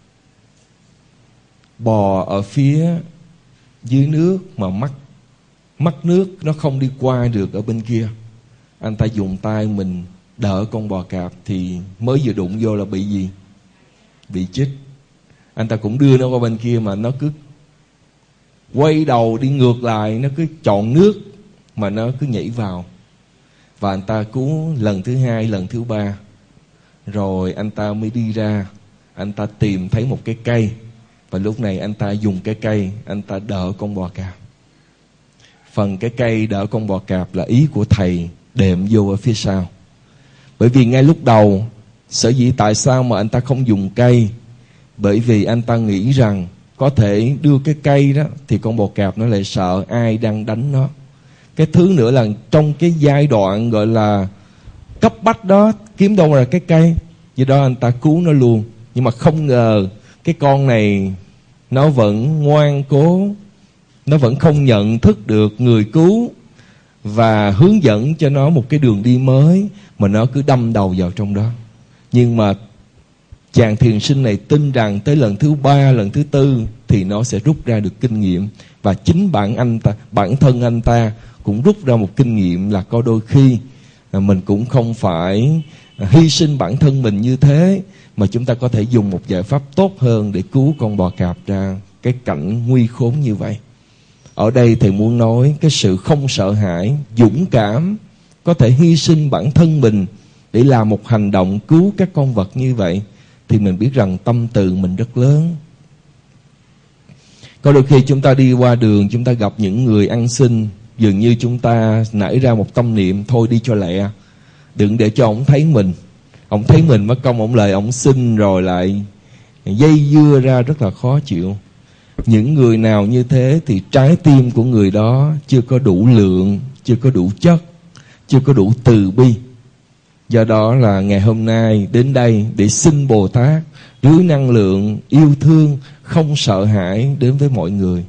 bò ở phía dưới nước mà mắc nước nó không đi qua được ở bên kia. Anh ta dùng tay mình đỡ con bò cạp thì mới vừa đụng vô là bị gì? Bị chích. Anh ta cũng đưa nó qua bên kia mà nó cứ quay đầu đi ngược lại, nó cứ chọn nước mà nó cứ nhảy vào. Và anh ta cứu lần thứ 2, lần thứ 3. Rồi anh ta mới đi ra, anh ta tìm thấy một cái cây. Và lúc này anh ta dùng cái cây, anh ta đỡ con bò cạp. Phần cái cây đỡ con bò cạp là ý của thầy đệm vô ở phía sau. Bởi vì ngay lúc đầu, sở dĩ tại sao mà anh ta không dùng cây? Bởi vì anh ta nghĩ rằng có thể đưa cái cây đó thì con bò cạp nó lại sợ ai đang đánh nó. Cái thứ nữa là trong cái giai đoạn gọi là cấp bách đó, kiếm đâu ra cái cây, vì đó anh ta cứu nó luôn. Nhưng mà không ngờ cái con này nó vẫn ngoan cố, nó vẫn không nhận thức được người cứu và hướng dẫn cho nó một cái đường đi mới, mà nó cứ đâm đầu vào trong đó. Nhưng mà chàng thiền sinh này tin rằng tới lần thứ 3, lần thứ 4 thì nó sẽ rút ra được kinh nghiệm. Và chính bản thân anh ta cũng rút ra một kinh nghiệm là có đôi khi mình cũng không phải hy sinh bản thân mình như thế, mà chúng ta có thể dùng một giải pháp tốt hơn để cứu con bò cạp ra cái cảnh nguy khốn như vậy. Ở đây thầy muốn nói cái sự không sợ hãi, dũng cảm, có thể hy sinh bản thân mình để làm một hành động cứu các con vật như vậy, thì mình biết rằng tâm từ mình rất lớn. Có đôi khi chúng ta đi qua đường, chúng ta gặp những người ăn xin, dường như chúng ta nảy ra một tâm niệm thôi đi cho lẹ, đừng để cho ổng thấy mình. Ổng thấy mình mất công ổng lời ổng xin rồi lại dây dưa ra rất là khó chịu. Những người nào như thế thì trái tim của người đó chưa có đủ lượng, chưa có đủ chất, chưa có đủ từ bi. Do đó là ngày hôm nay đến đây để xin Bồ Tát rưới năng lượng yêu thương, không sợ hãi đến với mọi người.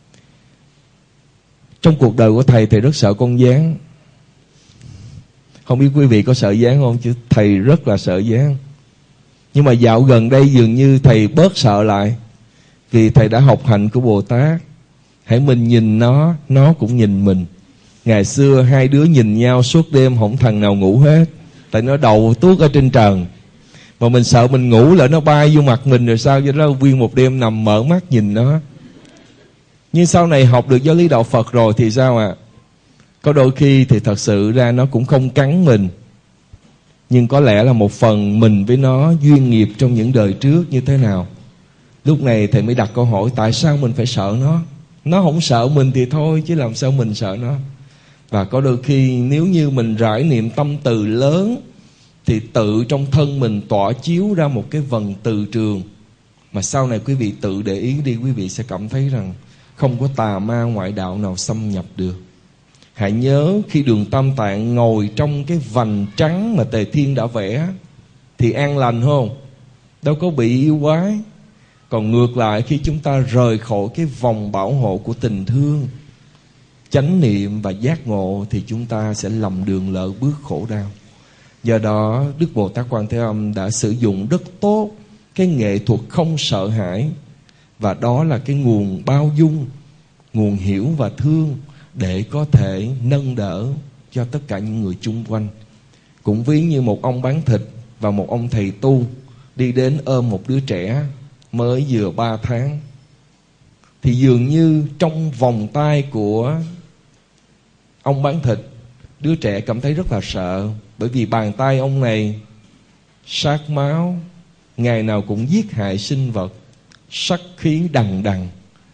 Trong cuộc đời của thầy rất sợ con gián. Không biết quý vị có sợ gián không, chứ thầy rất là sợ gián. Nhưng mà dạo gần đây dường như thầy bớt sợ lại, vì thầy đã học hành của Bồ Tát. Hãy mình nhìn nó cũng nhìn mình. Ngày xưa hai đứa nhìn nhau suốt đêm không thằng nào ngủ hết, tại nó đầu tuốt ở trên trần. Mà mình sợ mình ngủ lỡ nó bay vô mặt mình rồi sao, cho đó nguyên một đêm nằm mở mắt nhìn nó. Nhưng sau này học được giáo lý đạo Phật rồi thì sao ạ? Có đôi khi thì thật sự ra nó cũng không cắn mình, nhưng có lẽ là một phần mình với nó duyên nghiệp trong những đời trước như thế nào. Lúc này thầy mới đặt câu hỏi, tại sao mình phải sợ nó? Nó không sợ mình thì thôi, chứ làm sao mình sợ nó? Và có đôi khi nếu như mình rải niệm tâm từ lớn thì tự trong thân mình tỏa chiếu ra một cái vần từ trường, mà sau này quý vị tự để ý đi, quý vị sẽ cảm thấy rằng không có tà ma ngoại đạo nào xâm nhập được. Hãy nhớ khi Đường Tam Tạng ngồi trong cái vành trắng mà Tề Thiên đã vẽ thì an lành không? Đâu có bị yêu quái. Còn ngược lại, khi chúng ta rời khỏi cái vòng bảo hộ của tình thương, chánh niệm và giác ngộ, thì chúng ta sẽ lầm đường lỡ bước khổ đau. Do đó Đức Bồ Tát Quan Thế Âm đã sử dụng rất tốt cái nghệ thuật không sợ hãi, và đó là cái nguồn bao dung, nguồn hiểu và thương, để có thể nâng đỡ cho tất cả những người chung quanh. Cũng ví như một ông bán thịt và một ông thầy tu đi đến ôm một đứa trẻ mới vừa 3 tháng, thì dường như trong vòng tay của ông bán thịt, đứa trẻ cảm thấy rất là sợ. Bởi vì bàn tay ông này sát máu, ngày nào cũng giết hại sinh vật, sát khí đằng đằng.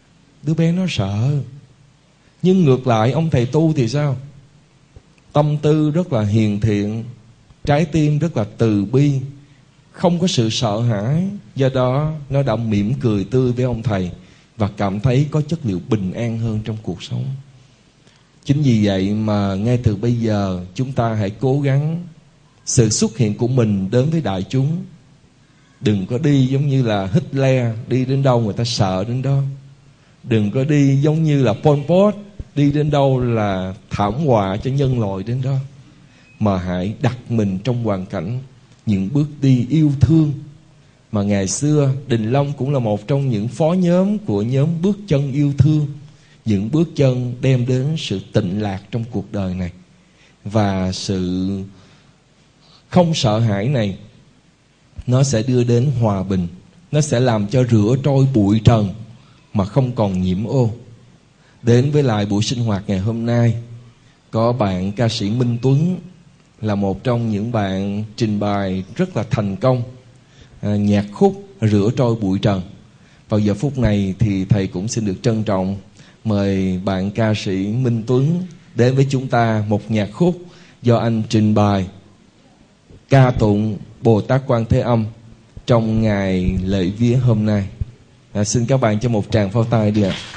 đứa bé nó sợ. Nhưng ngược lại ông thầy tu thì sao? Tâm tư rất là hiền thiện, trái tim rất là từ bi, không có sự sợ hãi. Do đó nó đã mỉm cười tươi với ông thầy và cảm thấy có chất liệu bình an hơn trong cuộc sống. Chính vì vậy mà ngay từ bây giờ chúng ta hãy cố gắng sự xuất hiện của mình đến với đại chúng. Đừng có đi giống như là Hitler, đi đến đâu người ta sợ đến đó. Đừng có đi giống như là Pol Pot, đi đến đâu là thảm họa cho nhân loại đến đó. Mà hãy đặt mình trong hoàn cảnh những bước đi yêu thương. Mà ngày xưa Đình Long cũng là một trong những phó nhóm của nhóm bước chân yêu thương. Những bước chân đem đến sự tịnh lạc trong cuộc đời này. Và sự không sợ hãi này nó sẽ đưa đến hòa bình. Nó sẽ làm cho rửa trôi bụi trần mà không còn nhiễm ô. Đến với lại buổi sinh hoạt ngày hôm nay, có bạn ca sĩ Minh Tuấn là một trong những bạn trình bày rất là thành công nhạc khúc Rửa trôi bụi trần. Vào giờ phút này thì thầy cũng xin được trân trọng mời bạn ca sĩ Minh Tuấn đến với chúng ta một nhạc khúc do anh trình bày ca tụng Bồ Tát Quan Thế Âm trong ngày lễ vía hôm nay. Xin các bạn cho một tràng pháo tay đi ạ.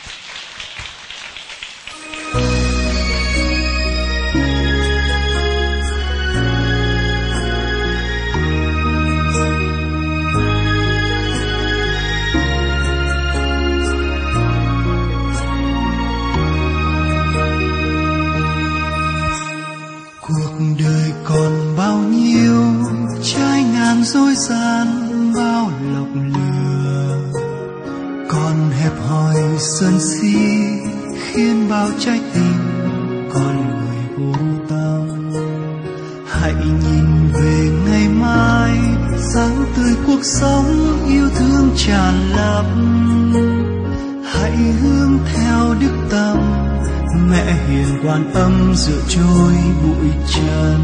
dối gian bao lọc lừa, còn hẹp hòi sơn si khiến bao trái tim con người vô tâm. Hãy nhìn về ngày mai, sáng tươi cuộc sống yêu thương tràn lấp. Hãy hướng theo đức tâm, mẹ hiền Quan Âm rửa trôi bụi trần.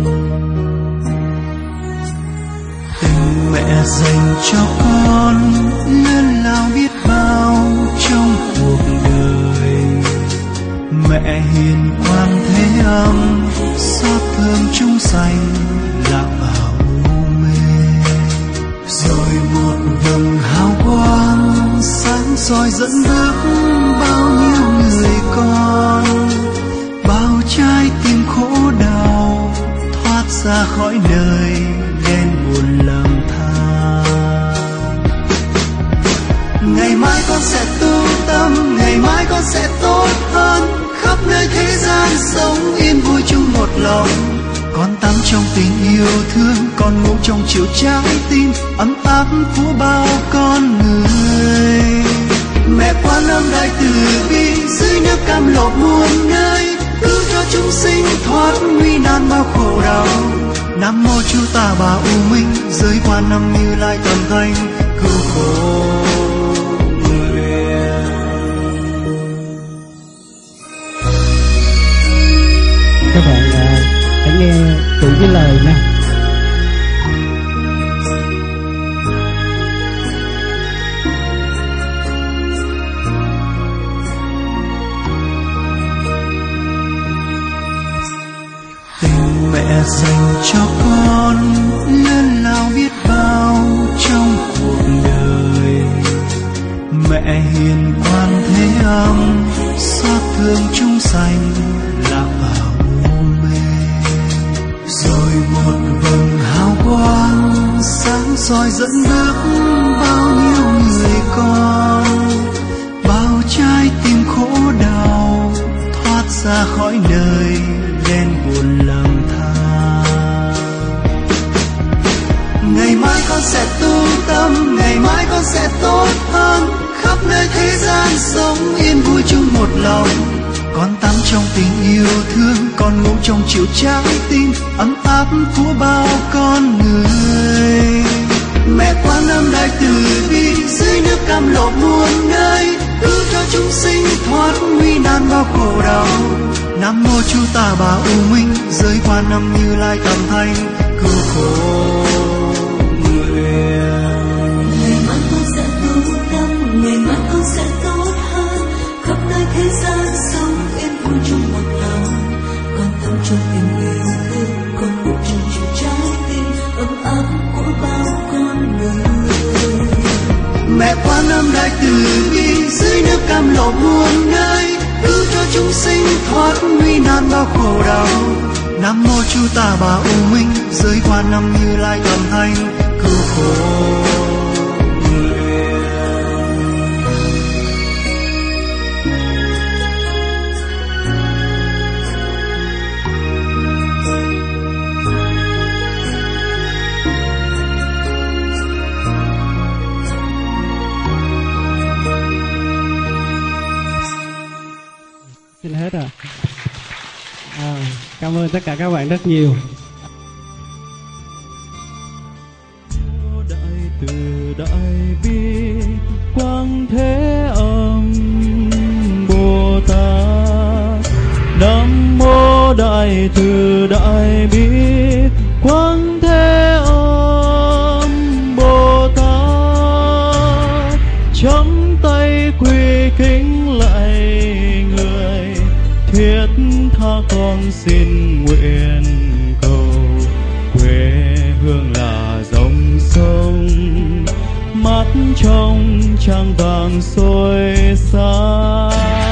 Tình mẹ dành cho con lớn lao biết bao trong cuộc đời. Mẹ hiền Quan Thế Âm xót thương chúng sanh lạc vào u mê. Rồi một vầng hào quang sáng soi dẫn bước bao nhiêu người con. Bao trái tim khổ đau thoát ra khỏi đời đen buồn lang thang. Ngày mai con sẽ tu tâm, ngày mai con sẽ tốt hơn. Khắp nơi thế gian sống yên vui chung một lòng. Con tắm trong tình yêu thương, con ngủ trong chiều trái tim ấm áp của bao con người. Mẹ Quan Âm đại từ bi, dưới nước cam lộ muôn nơi, cứu cho chúng sinh thoát nguy nan bao khổ đau. Nam mô Chú Tà Bà U Minh, giới Quan Âm Như Lai toàn thanh cứu khổ người. Các bạn hãy nghe tự với lời nha. Mẹ dành cho con lớn lao biết bao trong cuộc đời. Mẹ hiền Quan Thế Âm xót thương chúng sanh lạc vào u mê. Rồi một vầng hào quang sáng soi dẫn bước bao nhiêu người con. Bao trái tim khổ đau thoát ra khỏi đời đen buồn lang thang. Ngày mai con sẽ tu tâm, ngày mai con sẽ tốt hơn. Khắp nơi thế gian sống yên vui chung một lòng. Con tắm trong tình yêu thương, con ngủ trong chiều trái tim ấm áp của bao con người. Mẹ Quan Âm đại từ bi, dưới nước cam lộ muôn nơi, cứu cho chúng sinh thoát nguy nan bao khổ đau. Nam mô Chú Tà Bà U Minh, giới Quan Âm Như Lai tam thanh cứu khổ người. Ngày mai con sẽ tu tâm, ngày mai con sẽ tốt hơn. gian sống yên vui chung một lòng, còn tâm trong tình yêu thương, còn một trong chiều trái tim ấm áp của bao con người. Mẹ Quan Âm Đại Từ Bi dưới nước cam lộ muôn nơi, cứu cho chúng sinh thoát nguy nan bao khổ đau. Nam mô Chu Tả Bà U Minh, dưới Quan Âm Như Lai toàn hành cứu khổ. Xin hết rồi. Cảm ơn tất cả các bạn rất nhiều. Đại từ đại bi quang thế âm Bồ Tát. Nam mô đại từ đại bi quang thế âm Bồ Tát. Chấm tay quy kính lạy người, thiết tha con xin nguyện cầu. Quê hương là dòng sông, mắt trong trăng vàng soi sáng.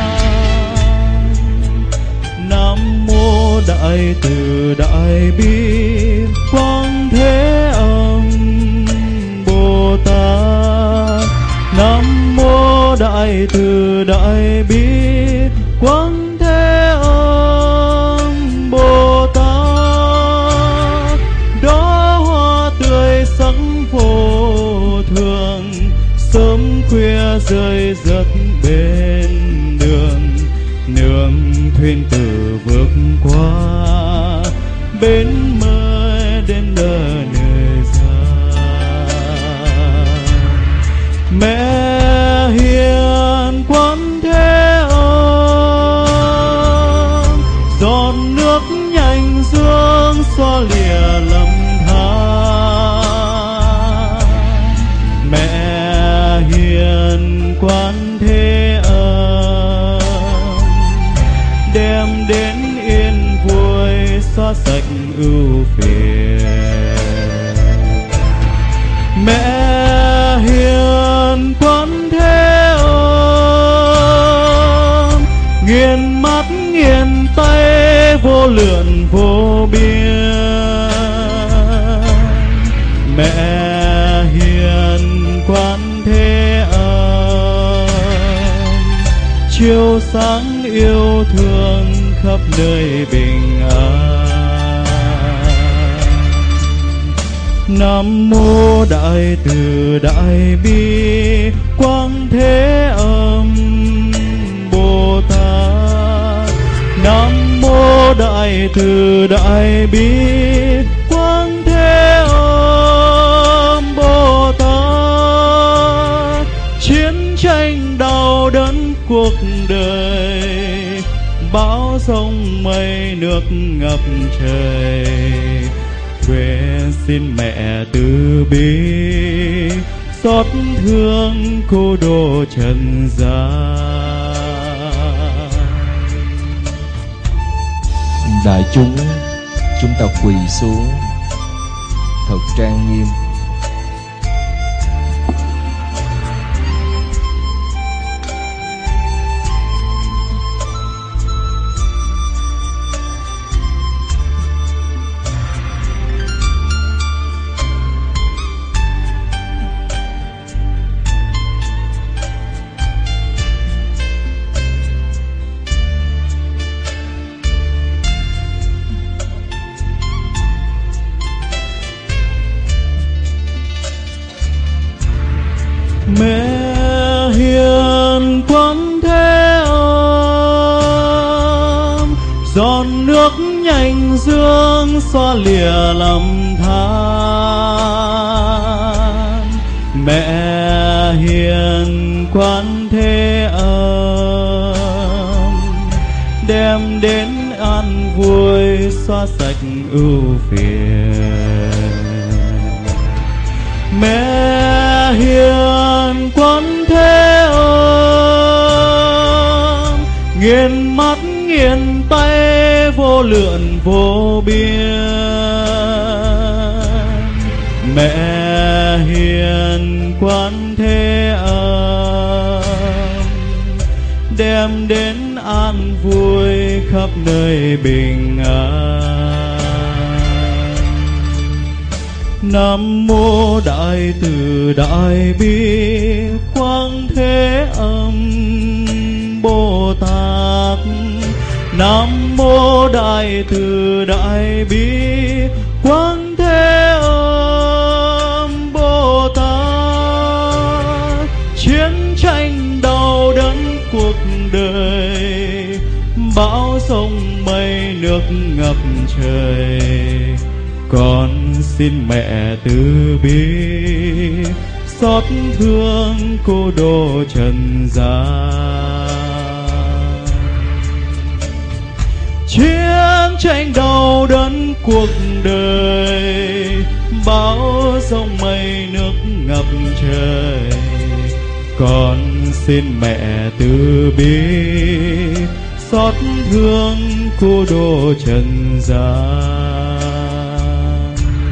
Nam mô đại từ đại bi quang thế âm Bồ Tát. Nam mô đại từ đại bi quang thế âm Bồ Tát. Đó hoa tươi sắc vô thường, sớm khuya rơi rớt bên đường. Nương thuyền tử vượt qua, bên mới đến nơi xa. Mẹ hiền Quan Thế Âm, giọt nước nhanh dương xoa lìa lầm than. Mẹ hiền Quan Thế Âm, đem đến yên vui xóa sạch ưu phiền. Mẹ hiền Quan Thế Âm, nghiền mắt nghiền tay vô lượng vô biên. Mẹ hiền Quan Thế Âm, chiếu sáng yêu thương khắp nơi bình an. Nam mô đại từ đại bi quang thế âm Bồ Tát. Nam mô đại từ đại bi quang thế âm Bồ Tát. Chiến tranh đau đớn cuộc đời, bão giông mây nước ngập trời. Nguyện xin mẹ từ bi xót thương cô đô trần gian. Đại chúng ta quỳ xuống thật trang nghiêm. Mẹ hiền Quan Thế Âm, giọt nước nhanh dương xoa lìa lầm than. Mẹ hiền Quan Thế Âm, đem đến an vui xóa sạch ưu phiền. Mẹ hiền Quan Thế Âm, nghiền mắt nghiền tay vô lượng vô biên. Mẹ hiền Quan Thế Âm đem đến an vui khắp nơi bình an. Nam mô Đại Từ Đại Bi Quang Thế Âm Bồ Tát. Nam mô Đại Từ Đại Bi Quang Thế Âm Bồ Tát. Chiến tranh đau đớn cuộc đời, bão sông mây nước ngập trời, con xin mẹ từ bi xót thương cô đô trần gian. Chiến tranh đau đớn cuộc đời, bão sông mây nước ngập trời, con xin mẹ từ bi xót thương cô đô trần gian.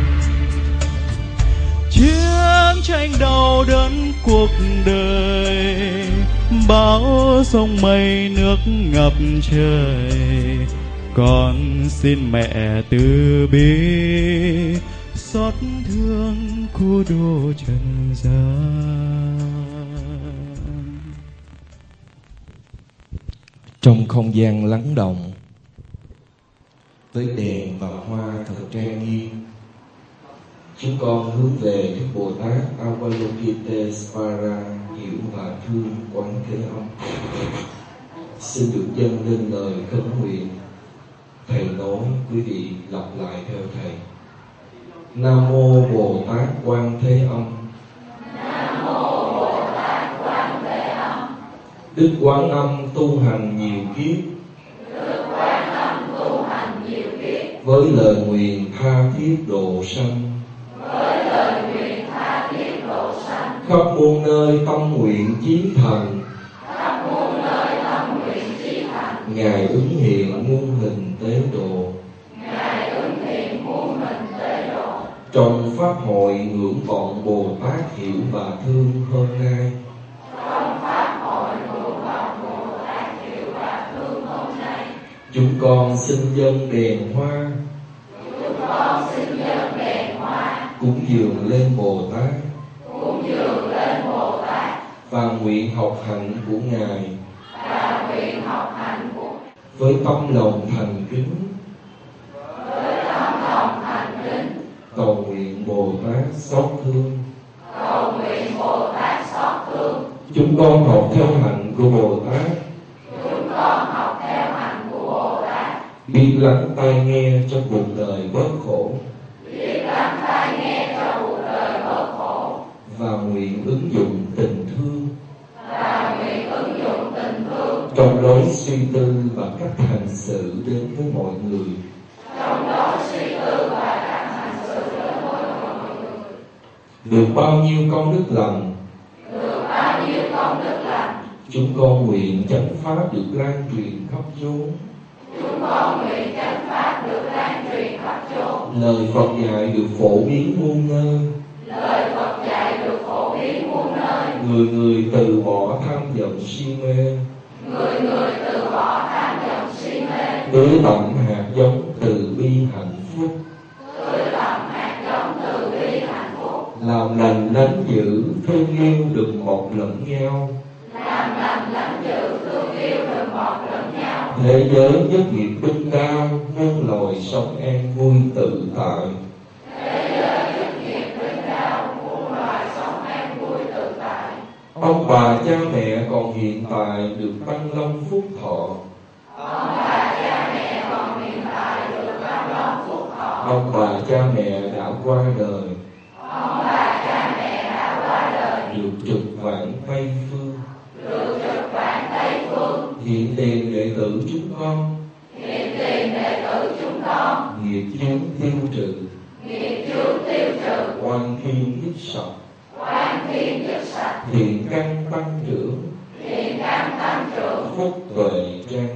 Chiến tranh đau đớn cuộc đời, bão sông mây nước ngập trời, con xin mẹ từ bi xót thương cô đô trần gian. Trong không gian lắng động, với đèn và hoa thật trang nghiêm, chúng con hướng về Đức Bồ Tát Avalokitesvara hiểu và thương Quán Thế Âm. Xin được dâng lên lời khấn nguyện. Thầy nói, quý vị lặp lại theo Thầy. Nam mô Bồ Tát Quan Thế Âm. Nam mô Bồ Tát Quan Thế Âm. Đức Quán Âm tu hành nhiều kiếp, Đức Quán Âm tu hành nhiều kiếp, với lời nguyện tha thiết độ sanh, với lời nguyện tha thiết độ sanh, khắp muôn nơi tâm nguyện chí thành, khắp muôn nơi tâm nguyện chí thành. Ngài ứng hiện muôn hình tế độ, Ngài ứng hiện muôn hình tế độ. trong pháp hội ngưỡng vọng Bồ Tát hiểu và thương hôm nay, Trong pháp hội ngưỡng vọng Bồ Tát hiểu và thương hôm nay, chúng con xin dâng đèn hoa, chúng con xin dâng đèn hoa, cúng dường lên Bồ Tát, cúng dường lên Bồ Tát, và nguyện học hạnh của Ngài, và nguyện học hạnh của với tấm lòng thành kính, với tấm lòng thành kính, cầu nguyện Bồ Tát xót thương. cầu nguyện Bồ Tát xót thương. Chúng con học theo hạnh của Bồ Tát, Chúng con học theo hạnh của Bồ Tát, biết lắng tai nghe cho cuộc đời bớt khổ, biết lắng tai nghe cho cuộc đời bớt khổ, và nguyện ứng dụng tình thương và nguyện ứng dụng tình thương trong lối suy tư và cách hành xử đến với mọi người. trong lối suy tư và cách hành xử đến với mọi người. Được bao nhiêu công đức lành, Được bao nhiêu công đức lành, chúng con nguyện chánh pháp được lan truyền khắp chốn, chúng con nguyện chánh pháp được lan truyền khắp chốn, lời Phật dạy được phổ biến muôn nơi, lời Phật dạy được phổ biến muôn nơi, người người từ bỏ tham vọng si mê, người người từ bỏ tham vọng si mê, tưới tẩm hạt giống từ bi hạnh phúc, tưới tẩm hạt giống từ bi hạnh phúc, làm lành lánh dữ thương yêu đừng một lẫn nhau, làm lành lánh dữ thương yêu đừng một lẫn nhau. thế giới nhất nghiệp binh cao muôn loài sống an vui tự tại. Thế giới nhất nghiệp vinh cao, muôn loài sống an vui tự tại. Ông bà cha mẹ còn hiện tại được tăng long phúc thọ, Ông bà cha mẹ còn hiện tại được tăng long phúc thọ. ông bà cha mẹ đã qua đời, Ông bà cha mẹ đã qua đời, được trực vãng Tây phương. được trực vãng Tây phương. Hiện tiền đệ tử chúng con, Hiện tiền đệ tử chúng con, nghiệp chướng tiêu trừ, nghiệp chướng tiêu trừ, oan thiên dứt sạch, oan thiên dứt sạch, thiện căn tăng trưởng, thiện căn tăng trưởng, phúc tuệ trang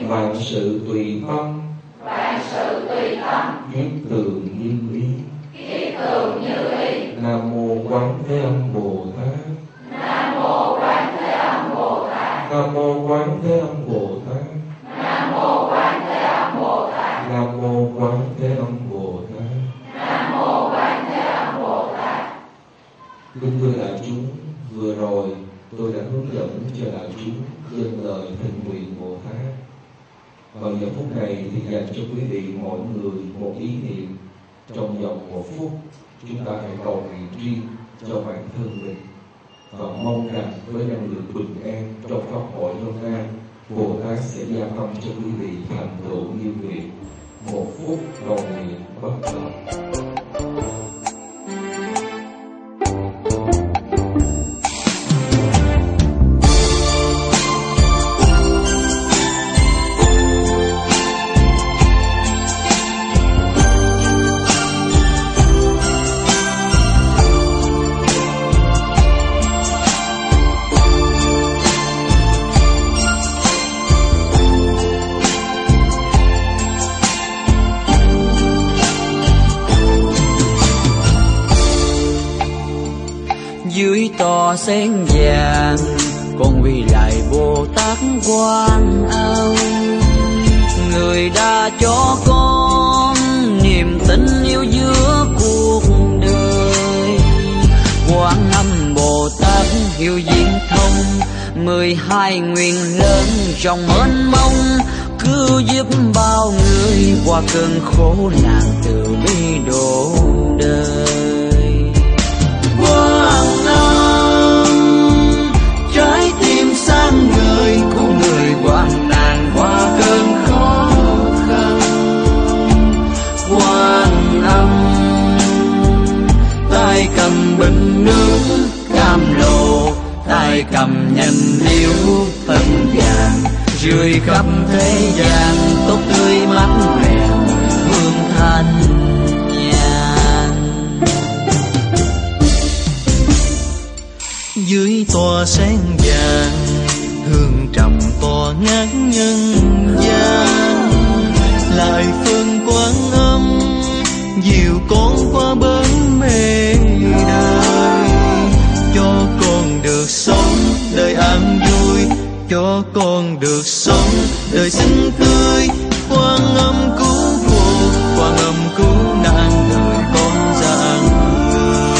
vạn sự tùy tâm, vạn sự tùy tâm, kiết tường như ý, kiết tường như ý. Nam mô Quán Thế Âm Bồ Tát, Nam mô Quán Thế Âm Bồ Tát, Nam mô Quán Thế Âm Bồ Tát, Nam mô Quán Thế Âm Bồ Tát, Nam mô Quán Thế Âm Bồ Tát, Nam mô Quán Thế Âm Bồ Tát. Kính thưa đại chúng, vừa rồi tôi đã hướng dẫn cho đại chúng dâng lời thỉnh nguyện Bồ Tát. Vào giờ phút này thì dành cho quý vị mỗi người một ý niệm. Trong vòng 1 phút, chúng ta hãy cầu nguyện riêng cho bản thân mình và mong rằng với năng lượng bình an trong pháp hội hôm nay, Bồ Tát sẽ gia tâm cho quý vị thành tựu như nguyện. 1 phút cầu nguyện bắt đầu. Dưới tòa sen vàng con quỳ lại Bồ Tát Quan Âm, người đã cho con niềm tin yêu giữa cuộc đời. Quan Âm Bồ Tát hiểu diễn thông 12 nguyện lớn trong mênh mông, cứu giúp bao người qua cơn khổ nạn từ bi độ đời. Quan Âm, trái tim sáng ngời của người hoạn nạn qua cơn khó khăn. Quan Âm, tay cầm bình nước cam lộ, tay cầm nhành liễu thân vàng, rơi khắp thế gian tốt tươi mát mẻ hương thanh nhàn. Dưới tòa sen vàng hương trầm tỏa ngát nhân gian, lại phương Quan Âm dìu con qua bến mê đời, cho con được sống đời an vui, cho con được sống đời xinh tươi. Quan Âm cứu khổ, Quan Âm cứu nạn đời con dạng người.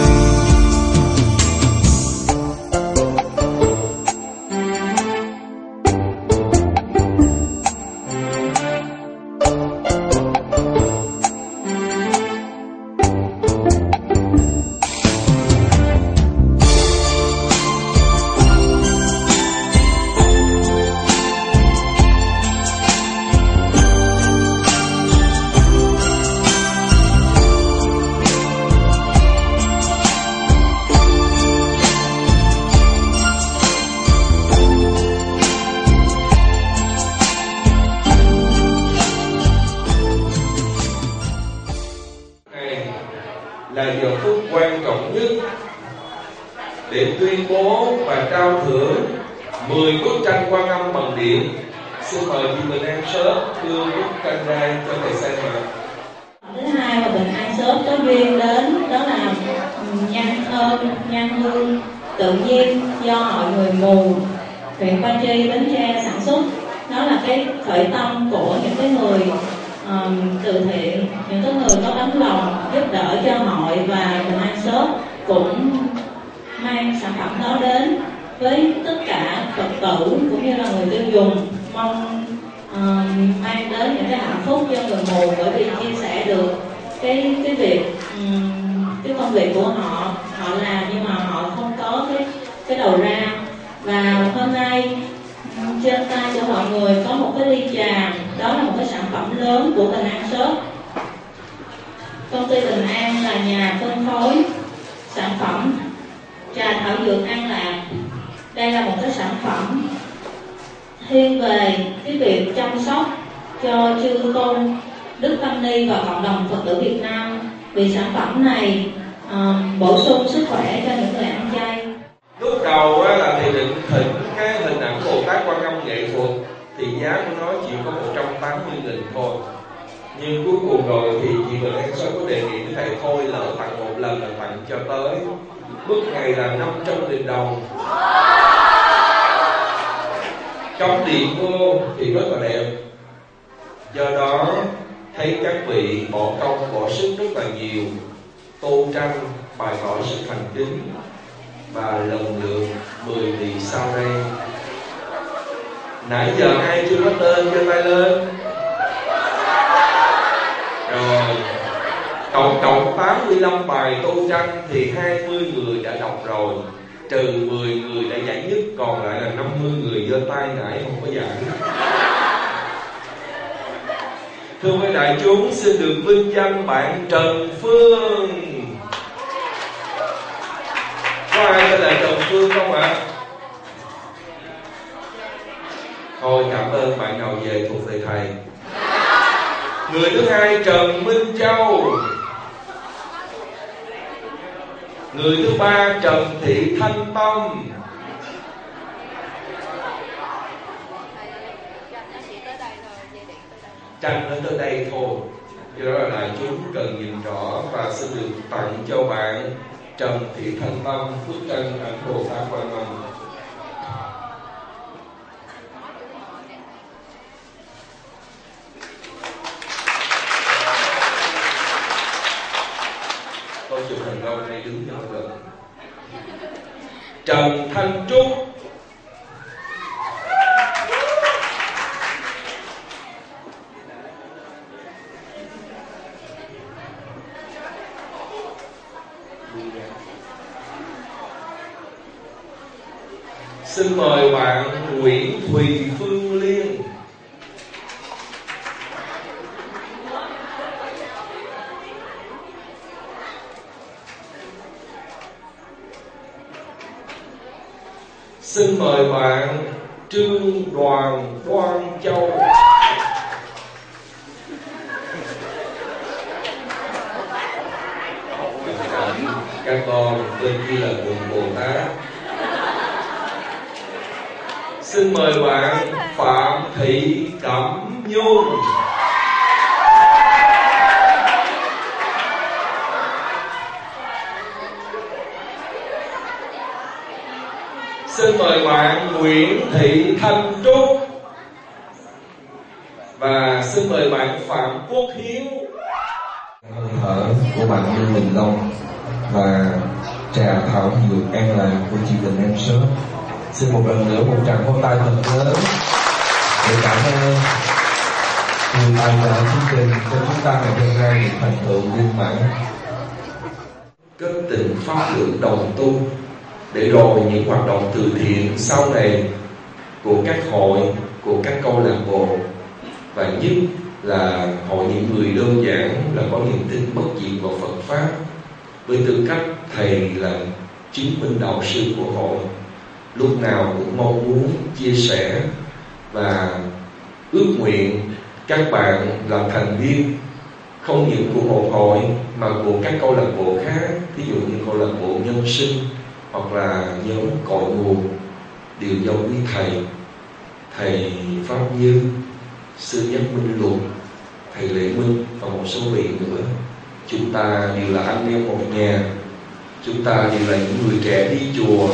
Là giờ phút quan trọng nhất để tuyên bố và trao thưởng 10 bức tranh Quan Âm bằng điện. Xin mời chị Bình An Sớm đưa bức tranh ra cho thầy xem ạ. Thứ hai mà Bình An Sớm có duyên đến đó là nhang thơm, nhang hương tự nhiên do Hội Người Mù huyện Ba Chi, Bến Tre sản xuất. Đó là cái khởi tâm của những cái người từ thiện, những cái người có tấm lòng giúp đỡ cho hội, và Bình An Shop cũng mang sản phẩm đó đến với tất cả Phật tử cũng như là người tiêu dùng, mong mang đến những cái hạnh phúc cho người mù, bởi vì chia sẻ được cái việc cái công việc của họ làm nhưng mà họ không có cái đầu ra. Và hôm nay trên tay của mọi người có một cái ly trà, đó là một cái sản phẩm lớn của Bình An Shop. Công ty Bình An là nhà phân phối sản phẩm trà thảo dược An Lạc. Đây là một cái sản phẩm thiên về cái việc chăm sóc cho chư tôn Đức Tăng Ni và cộng đồng Phật tử Việt Nam, vì sản phẩm này bổ sung sức khỏe cho những người ăn chay. Lúc đầu là thầy định thỉnh cái hình ảnh Bồ Tát Quan Âm nghệ thuật thì giá của nó chỉ có 180.000 thôi. Nhưng cuối cùng rồi thì chị Bình An Shop có đề nghị với thầy thôi lỡ tặng một lần là tặng cho tới mức ngày là 500.000 đồng. Cắm điện vô thì rất là đẹp. Do đó thấy các vị bỏ công bỏ sức rất là nhiều, tô tranh bày tỏ sự thành kính và lần lượt 10 vị sau đây. Nãy giờ ai chưa có tên giơ tay lên. Rồi tổng cộng 85 bài tô tranh thì 20 người đã đọc rồi, trừ 10 người đã giải nhất, còn lại là 50 người giơ tay nãy không có giải. Thưa quý đại chúng, xin được vinh danh bạn Trần Phương. Có ai tên là Trần Phương không ạ? Thôi cảm ơn, bạn nào về thuộc về thầy. Người thứ hai Trần Minh Châu. Người thứ ba Trần Thị Thanh Tâm. Tranh nó tới đây thôi, do đó là đại chúng cần nhìn rõ và xin được tặng cho bạn Trần Thị Thanh Tâm bức tranh ảnh Bồ Tát Quan Âm. Tôi chụp hình lâu nay đứng nhau gần. Trần Thanh Trúc. Xin mời bạn Nguyễn Thùy Phương Liên. Xin mời bạn Trương Đoàn Đoan Châu. Các con bên kia là tượng Bồ Tát. Xin mời bạn Phạm Thị Cẩm Nhung. Xin mời bạn Nguyễn Thị Thanh Trúc. Và xin mời bạn Phạm Quốc Hiếu. Hơi thở của bạn Lê Đình Long và trà thảo dược an lạc của chị Bình An Shop. Xin một lần nữa một tràng pháo tay thật lớn để cảm ơn người tài trợ chương trình cho chúng ta ngày hôm nay được thành tựu viên mãn. Kết tình pháp lượng đồng tu, để rồi những hoạt động từ thiện sau này của các hội, của các câu lạc bộ, và nhất là hội những người đơn giản là có niềm tin bất diệt vào Phật Pháp, với tư cách thầy là chứng minh đạo sư của hội, lúc nào cũng mong muốn chia sẻ và ước nguyện các bạn làm thành viên không những của một hội mà của các câu lạc bộ khác, ví dụ như câu lạc bộ nhân sinh hoặc là nhóm cội nguồn, đều do quý thầy Pháp Như, sư Giác Minh Luật, thầy Lệ Minh và một số vị nữa. Chúng ta đều là anh em một nhà, chúng ta đều là những người trẻ đi chùa,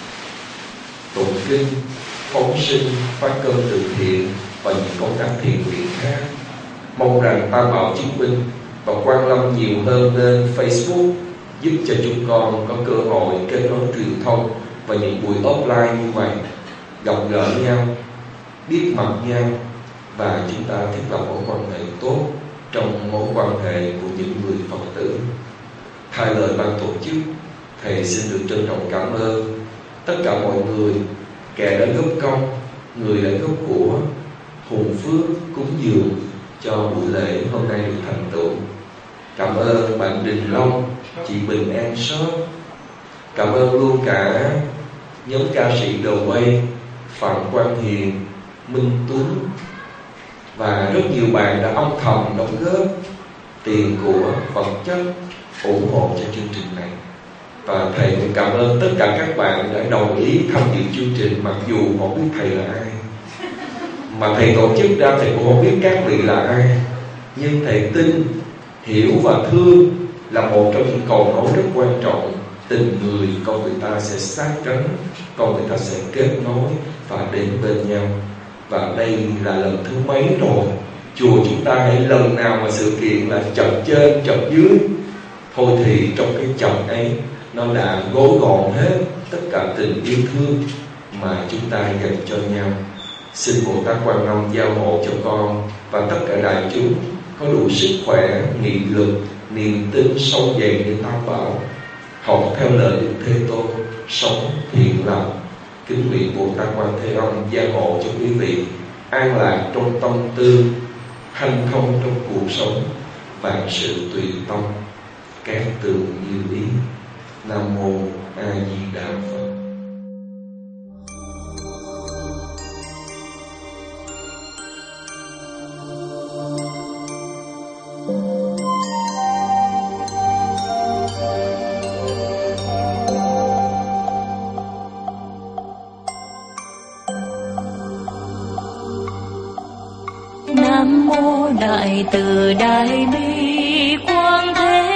tụng kinh, phóng sinh, phát cơm từ thiện và những công tác thiện nguyện khác. Mong rằng Tam Bảo chứng minh và quan lâm nhiều hơn lên Facebook, giúp cho chúng con có cơ hội kết nối truyền thông và những buổi offline như vậy, gặp gỡ nhau, biết mặt nhau, và chúng ta thiết lập mối quan hệ tốt trong mối quan hệ của những người Phật tử. Thay lời ban tổ chức, thầy xin được trân trọng cảm ơn tất cả mọi người, kẻ đã góp công, người đã góp của, hùng phước cúng dường cho buổi lễ hôm nay được thành tựu. Cảm ơn bạn Đình Long, chị Bình An Shop. Cảm ơn luôn cả nhóm ca sĩ đầu quay Phạm Quang Hiền, Minh Tuấn và rất nhiều bạn đã âm thầm đóng góp tiền của, vật chất ủng hộ cho chương trình này. Và thầy cũng cảm ơn tất cả các bạn đã đồng ý tham dự chương trình mặc dù không biết thầy là ai, mà thầy tổ chức ra thầy cũng không biết các vị là ai, nhưng thầy tin, hiểu và thương là một trong những cầu nối rất quan trọng. Tình người con người ta sẽ sát cánh, con người ta sẽ kết nối và đến bên nhau. Và đây là lần thứ mấy rồi chùa chúng ta hãy lần nào mà sự kiện là chập trên chập dưới, thôi thì trong cái chập ấy nó đã gói gọn hết tất cả tình yêu thương mà chúng ta dành cho nhau. Xin Bồ Tát Quan Âm gia hộ cho con và tất cả đại chúng có đủ sức khỏe, nghị lực, niềm tin sâu dày như Tam Bảo, học theo lời Đức Thế Tôn, sống thiện lành. Kính nguyện Bồ Tát Quan Thế Âm gia hộ cho quý vị an lạc trong tâm tư, hanh thông trong cuộc sống, vạn sự tùy tâm, các tường như ý. Nam mô A Di Đà Phật. Nam mô Đại Từ Đại Bi Quang Thế